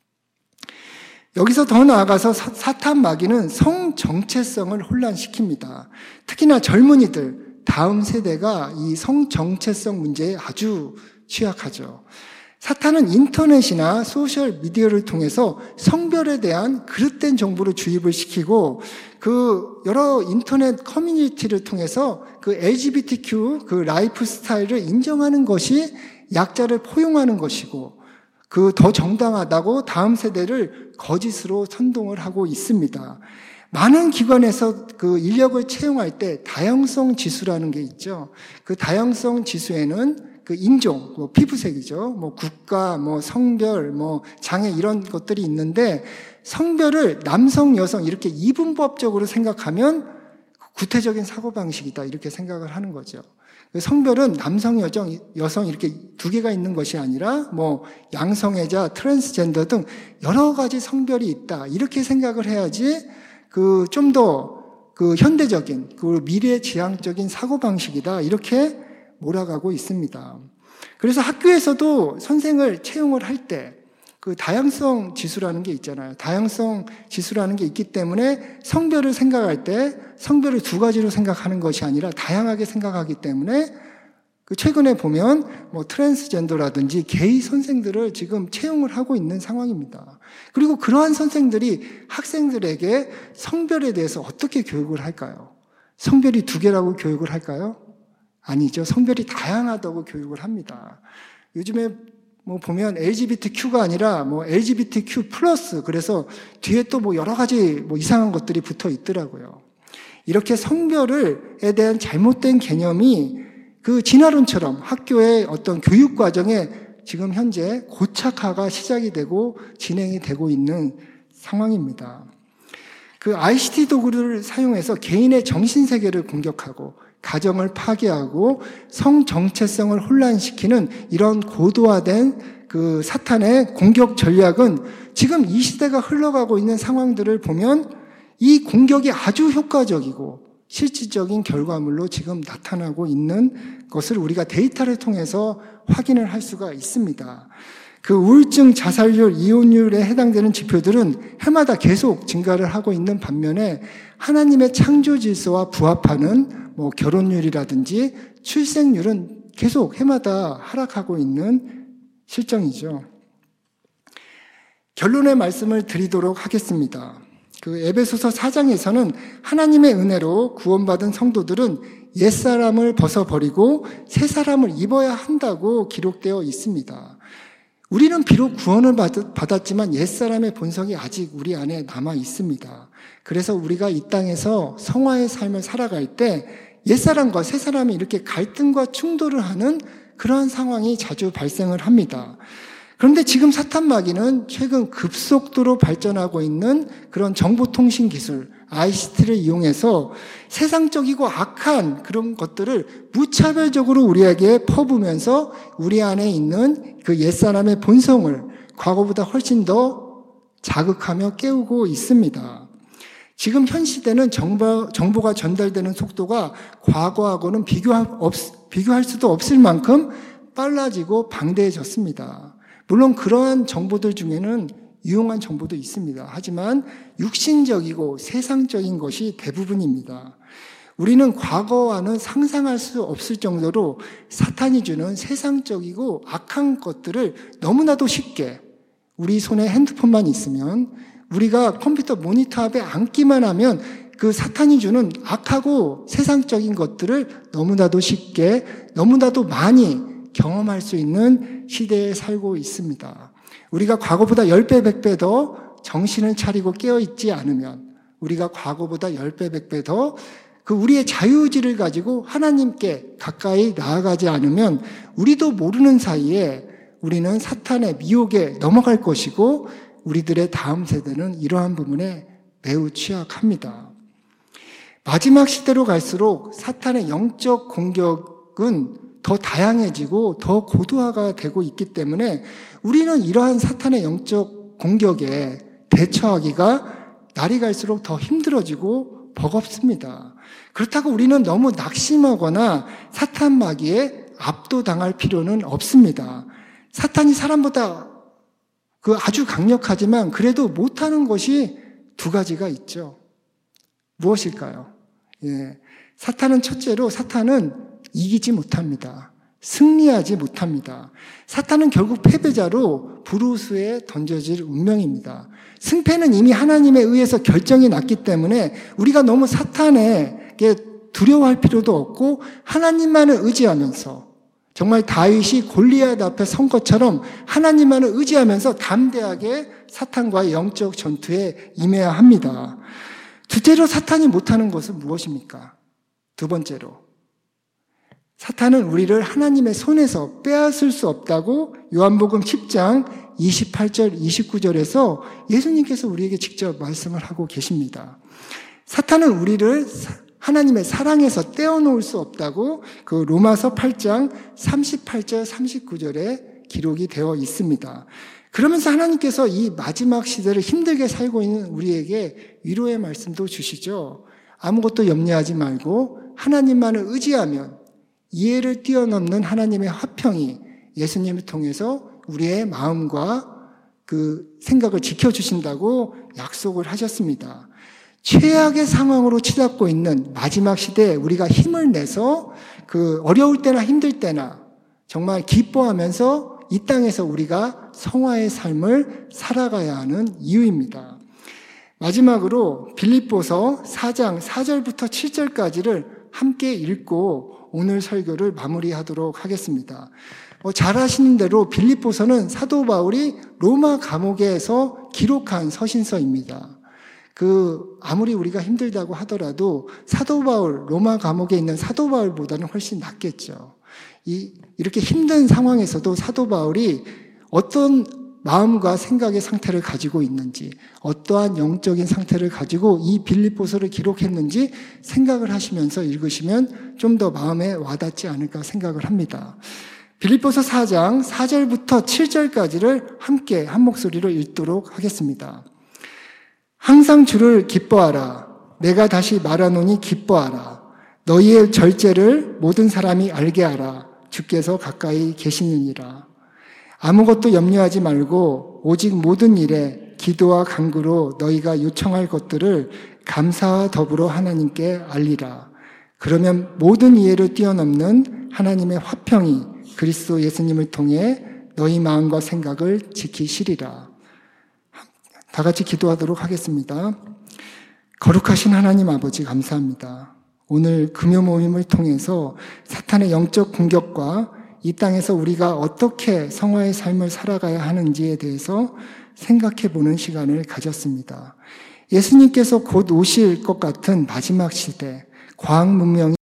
여기서 더 나아가서 사탄 마귀는 성 정체성을 혼란시킵니다. 특히나 젊은이들, 다음 세대가 이 성 정체성 문제에 아주 취약하죠. 사탄은 인터넷이나 소셜 미디어를 통해서 성별에 대한 그릇된 정보를 주입을 시키고, 여러 인터넷 커뮤니티를 통해서 LGBTQ 라이프 스타일을 인정하는 것이 약자를 포용하는 것이고, 더 정당하다고 다음 세대를 거짓으로 선동을 하고 있습니다. 많은 기관에서 인력을 채용할 때 다양성 지수라는 게 있죠. 다양성 지수에는 인종, 피부색이죠. 국가, 성별, 장애 이런 것들이 있는데, 성별을 남성, 여성 이렇게 이분법적으로 생각하면 구태적인 사고방식이다 이렇게 생각을 하는 거죠. 성별은 남성, 여성 이렇게 두 개가 있는 것이 아니라 양성애자, 트랜스젠더 등 여러 가지 성별이 있다 이렇게 생각을 해야지 좀 더 현대적인 미래지향적인 사고방식이다 이렇게 몰아가고 있습니다. 그래서 학교에서도 선생을 채용을 할 때 다양성 지수라는 게 있잖아요. 다양성 지수라는 게 있기 때문에 성별을 생각할 때 성별을 두 가지로 생각하는 것이 아니라 다양하게 생각하기 때문에 최근에 보면 트랜스젠더라든지 게이 선생들을 지금 채용을 하고 있는 상황입니다. 그리고 그러한 선생들이 학생들에게 성별에 대해서 어떻게 교육을 할까요? 성별이 두 개라고 교육을 할까요? 아니죠. 성별이 다양하다고 교육을 합니다. 요즘에 보면 LGBTQ가 아니라 LGBTQ+, 그래서 뒤에 또 여러 가지 이상한 것들이 붙어 있더라고요. 이렇게 성별에 대한 잘못된 개념이 진화론처럼 학교의 어떤 교육 과정에 지금 현재 고착화가 시작이 되고 진행이 되고 있는 상황입니다. ICT 도구를 사용해서 개인의 정신세계를 공격하고 가정을 파괴하고 성 정체성을 혼란시키는 이런 고도화된 사탄의 공격 전략은 지금 이 시대가 흘러가고 있는 상황들을 보면 이 공격이 아주 효과적이고 실질적인 결과물로 지금 나타나고 있는 것을 우리가 데이터를 통해서 확인을 할 수가 있습니다. 그 우울증, 자살률, 이혼율에 해당되는 지표들은 해마다 계속 증가를 하고 있는 반면에 하나님의 창조 질서와 부합하는 결혼율이라든지 출생률은 계속 해마다 하락하고 있는 실정이죠. 결론의 말씀을 드리도록 하겠습니다. 그 에베소서 4장에서는 하나님의 은혜로 구원받은 성도들은 옛사람을 벗어버리고 새 사람을 입어야 한다고 기록되어 있습니다. 우리는 비록 구원을 받았지만 옛사람의 본성이 아직 우리 안에 남아 있습니다. 그래서 우리가 이 땅에서 성화의 삶을 살아갈 때 옛사람과 새사람이 이렇게 갈등과 충돌을 하는 그러한 상황이 자주 발생을 합니다. 그런데 지금 사탄 마귀는 최근 급속도로 발전하고 있는 그런 정보통신 기술, ICT를 이용해서 세상적이고 악한 그런 것들을 무차별적으로 우리에게 퍼부면서 우리 안에 있는 그 옛사람의 본성을 과거보다 훨씬 더 자극하며 깨우고 있습니다. 지금 현 시대는 정보가 전달되는 속도가 과거하고는 비교할 수도 없을 만큼 빨라지고 방대해졌습니다. 물론 그러한 정보들 중에는 유용한 정보도 있습니다. 하지만 육신적이고 세상적인 것이 대부분입니다. 우리는 과거와는 상상할 수 없을 정도로 사탄이 주는 세상적이고 악한 것들을 너무나도 쉽게 우리 손에 핸드폰만 있으면 우리가 컴퓨터 모니터 앞에 앉기만 하면 그 사탄이 주는 악하고 세상적인 것들을 너무나도 쉽게 너무나도 많이 경험할 수 있는 시대에 살고 있습니다. 우리가 과거보다 10배, 100배 더 정신을 차리고 깨어있지 않으면 우리가 과거보다 10배, 100배 더 그 우리의 자유의지를 가지고 하나님께 가까이 나아가지 않으면 우리도 모르는 사이에 우리는 사탄의 미혹에 넘어갈 것이고 우리들의 다음 세대는 이러한 부분에 매우 취약합니다. 마지막 시대로 갈수록 사탄의 영적 공격은 더 다양해지고 더 고도화가 되고 있기 때문에 우리는 이러한 사탄의 영적 공격에 대처하기가 날이 갈수록 더 힘들어지고 버겁습니다. 그렇다고 우리는 너무 낙심하거나 사탄 마귀에 압도당할 필요는 없습니다. 사탄이 사람보다 아주 강력하지만 그래도 못하는 것이 두 가지가 있죠. 무엇일까요? 사탄은 첫째로 이기지 못합니다. 승리하지 못합니다. 사탄은 결국 패배자로 불우수에 던져질 운명입니다. 승패는 이미 하나님에 의해서 결정이 났기 때문에 우리가 너무 사탄에게 두려워할 필요도 없고 하나님만을 의지하면서 정말 다윗이 골리앗 앞에 선 것처럼 하나님만을 의지하면서 담대하게 사탄과의 영적 전투에 임해야 합니다. 둘째로 사탄이 못하는 것은 무엇입니까? 두 번째로 사탄은 우리를 하나님의 손에서 빼앗을 수 없다고 요한복음 10장 28절 29절에서 예수님께서 우리에게 직접 말씀을 하고 계십니다. 사탄은 우리를 하나님의 사랑에서 떼어놓을 수 없다고 그 로마서 8장 38절 39절에 기록이 되어 있습니다. 그러면서 하나님께서 이 마지막 시대를 힘들게 살고 있는 우리에게 위로의 말씀도 주시죠. 아무것도 염려하지 말고 하나님만을 의지하면 이해를 뛰어넘는 하나님의 화평이 예수님을 통해서 우리의 마음과 그 생각을 지켜주신다고 약속을 하셨습니다. 최악의 상황으로 치닫고 있는 마지막 시대에 우리가 힘을 내서 그 어려울 때나 힘들 때나 정말 기뻐하면서 이 땅에서 우리가 성화의 삶을 살아가야 하는 이유입니다. 마지막으로 빌립보서 4장 4절부터 7절까지를 함께 읽고 오늘 설교를 마무리하도록 하겠습니다. 잘 아시는 대로 빌립보서는 사도 바울이 로마 감옥에서 기록한 서신서입니다. 아무리 우리가 힘들다고 하더라도 사도 바울, 로마 감옥에 있는 사도 바울보다는 훨씬 낫겠죠. 이렇게 힘든 상황에서도 사도 바울이 어떤 마음과 생각의 상태를 가지고 있는지, 어떠한 영적인 상태를 가지고 이 빌립보서를 기록했는지 생각을 하시면서 읽으시면 좀 더 마음에 와닿지 않을까 생각을 합니다. 빌립보서 4장 4절부터 7절까지를 함께 한 목소리로 읽도록 하겠습니다. 항상 주를 기뻐하라. 내가 다시 말하노니 기뻐하라. 너희의 절제를 모든 사람이 알게 하라. 주께서 가까이 계시느니라. 아무것도 염려하지 말고 오직 모든 일에 기도와 간구로 너희가 요청할 것들을 감사와 더불어 하나님께 알리라. 그러면 모든 이해를 뛰어넘는 하나님의 화평이 그리스도 예수님을 통해 너희 마음과 생각을 지키시리라. 다 같이 기도하도록 하겠습니다. 거룩하신 하나님 아버지 감사합니다. 오늘 금요 모임을 통해서 사탄의 영적 공격과 이 땅에서 우리가 어떻게 성화의 삶을 살아가야 하는지에 대해서 생각해 보는 시간을 가졌습니다. 예수님께서 곧 오실 것 같은 마지막 시대, 과학 문명이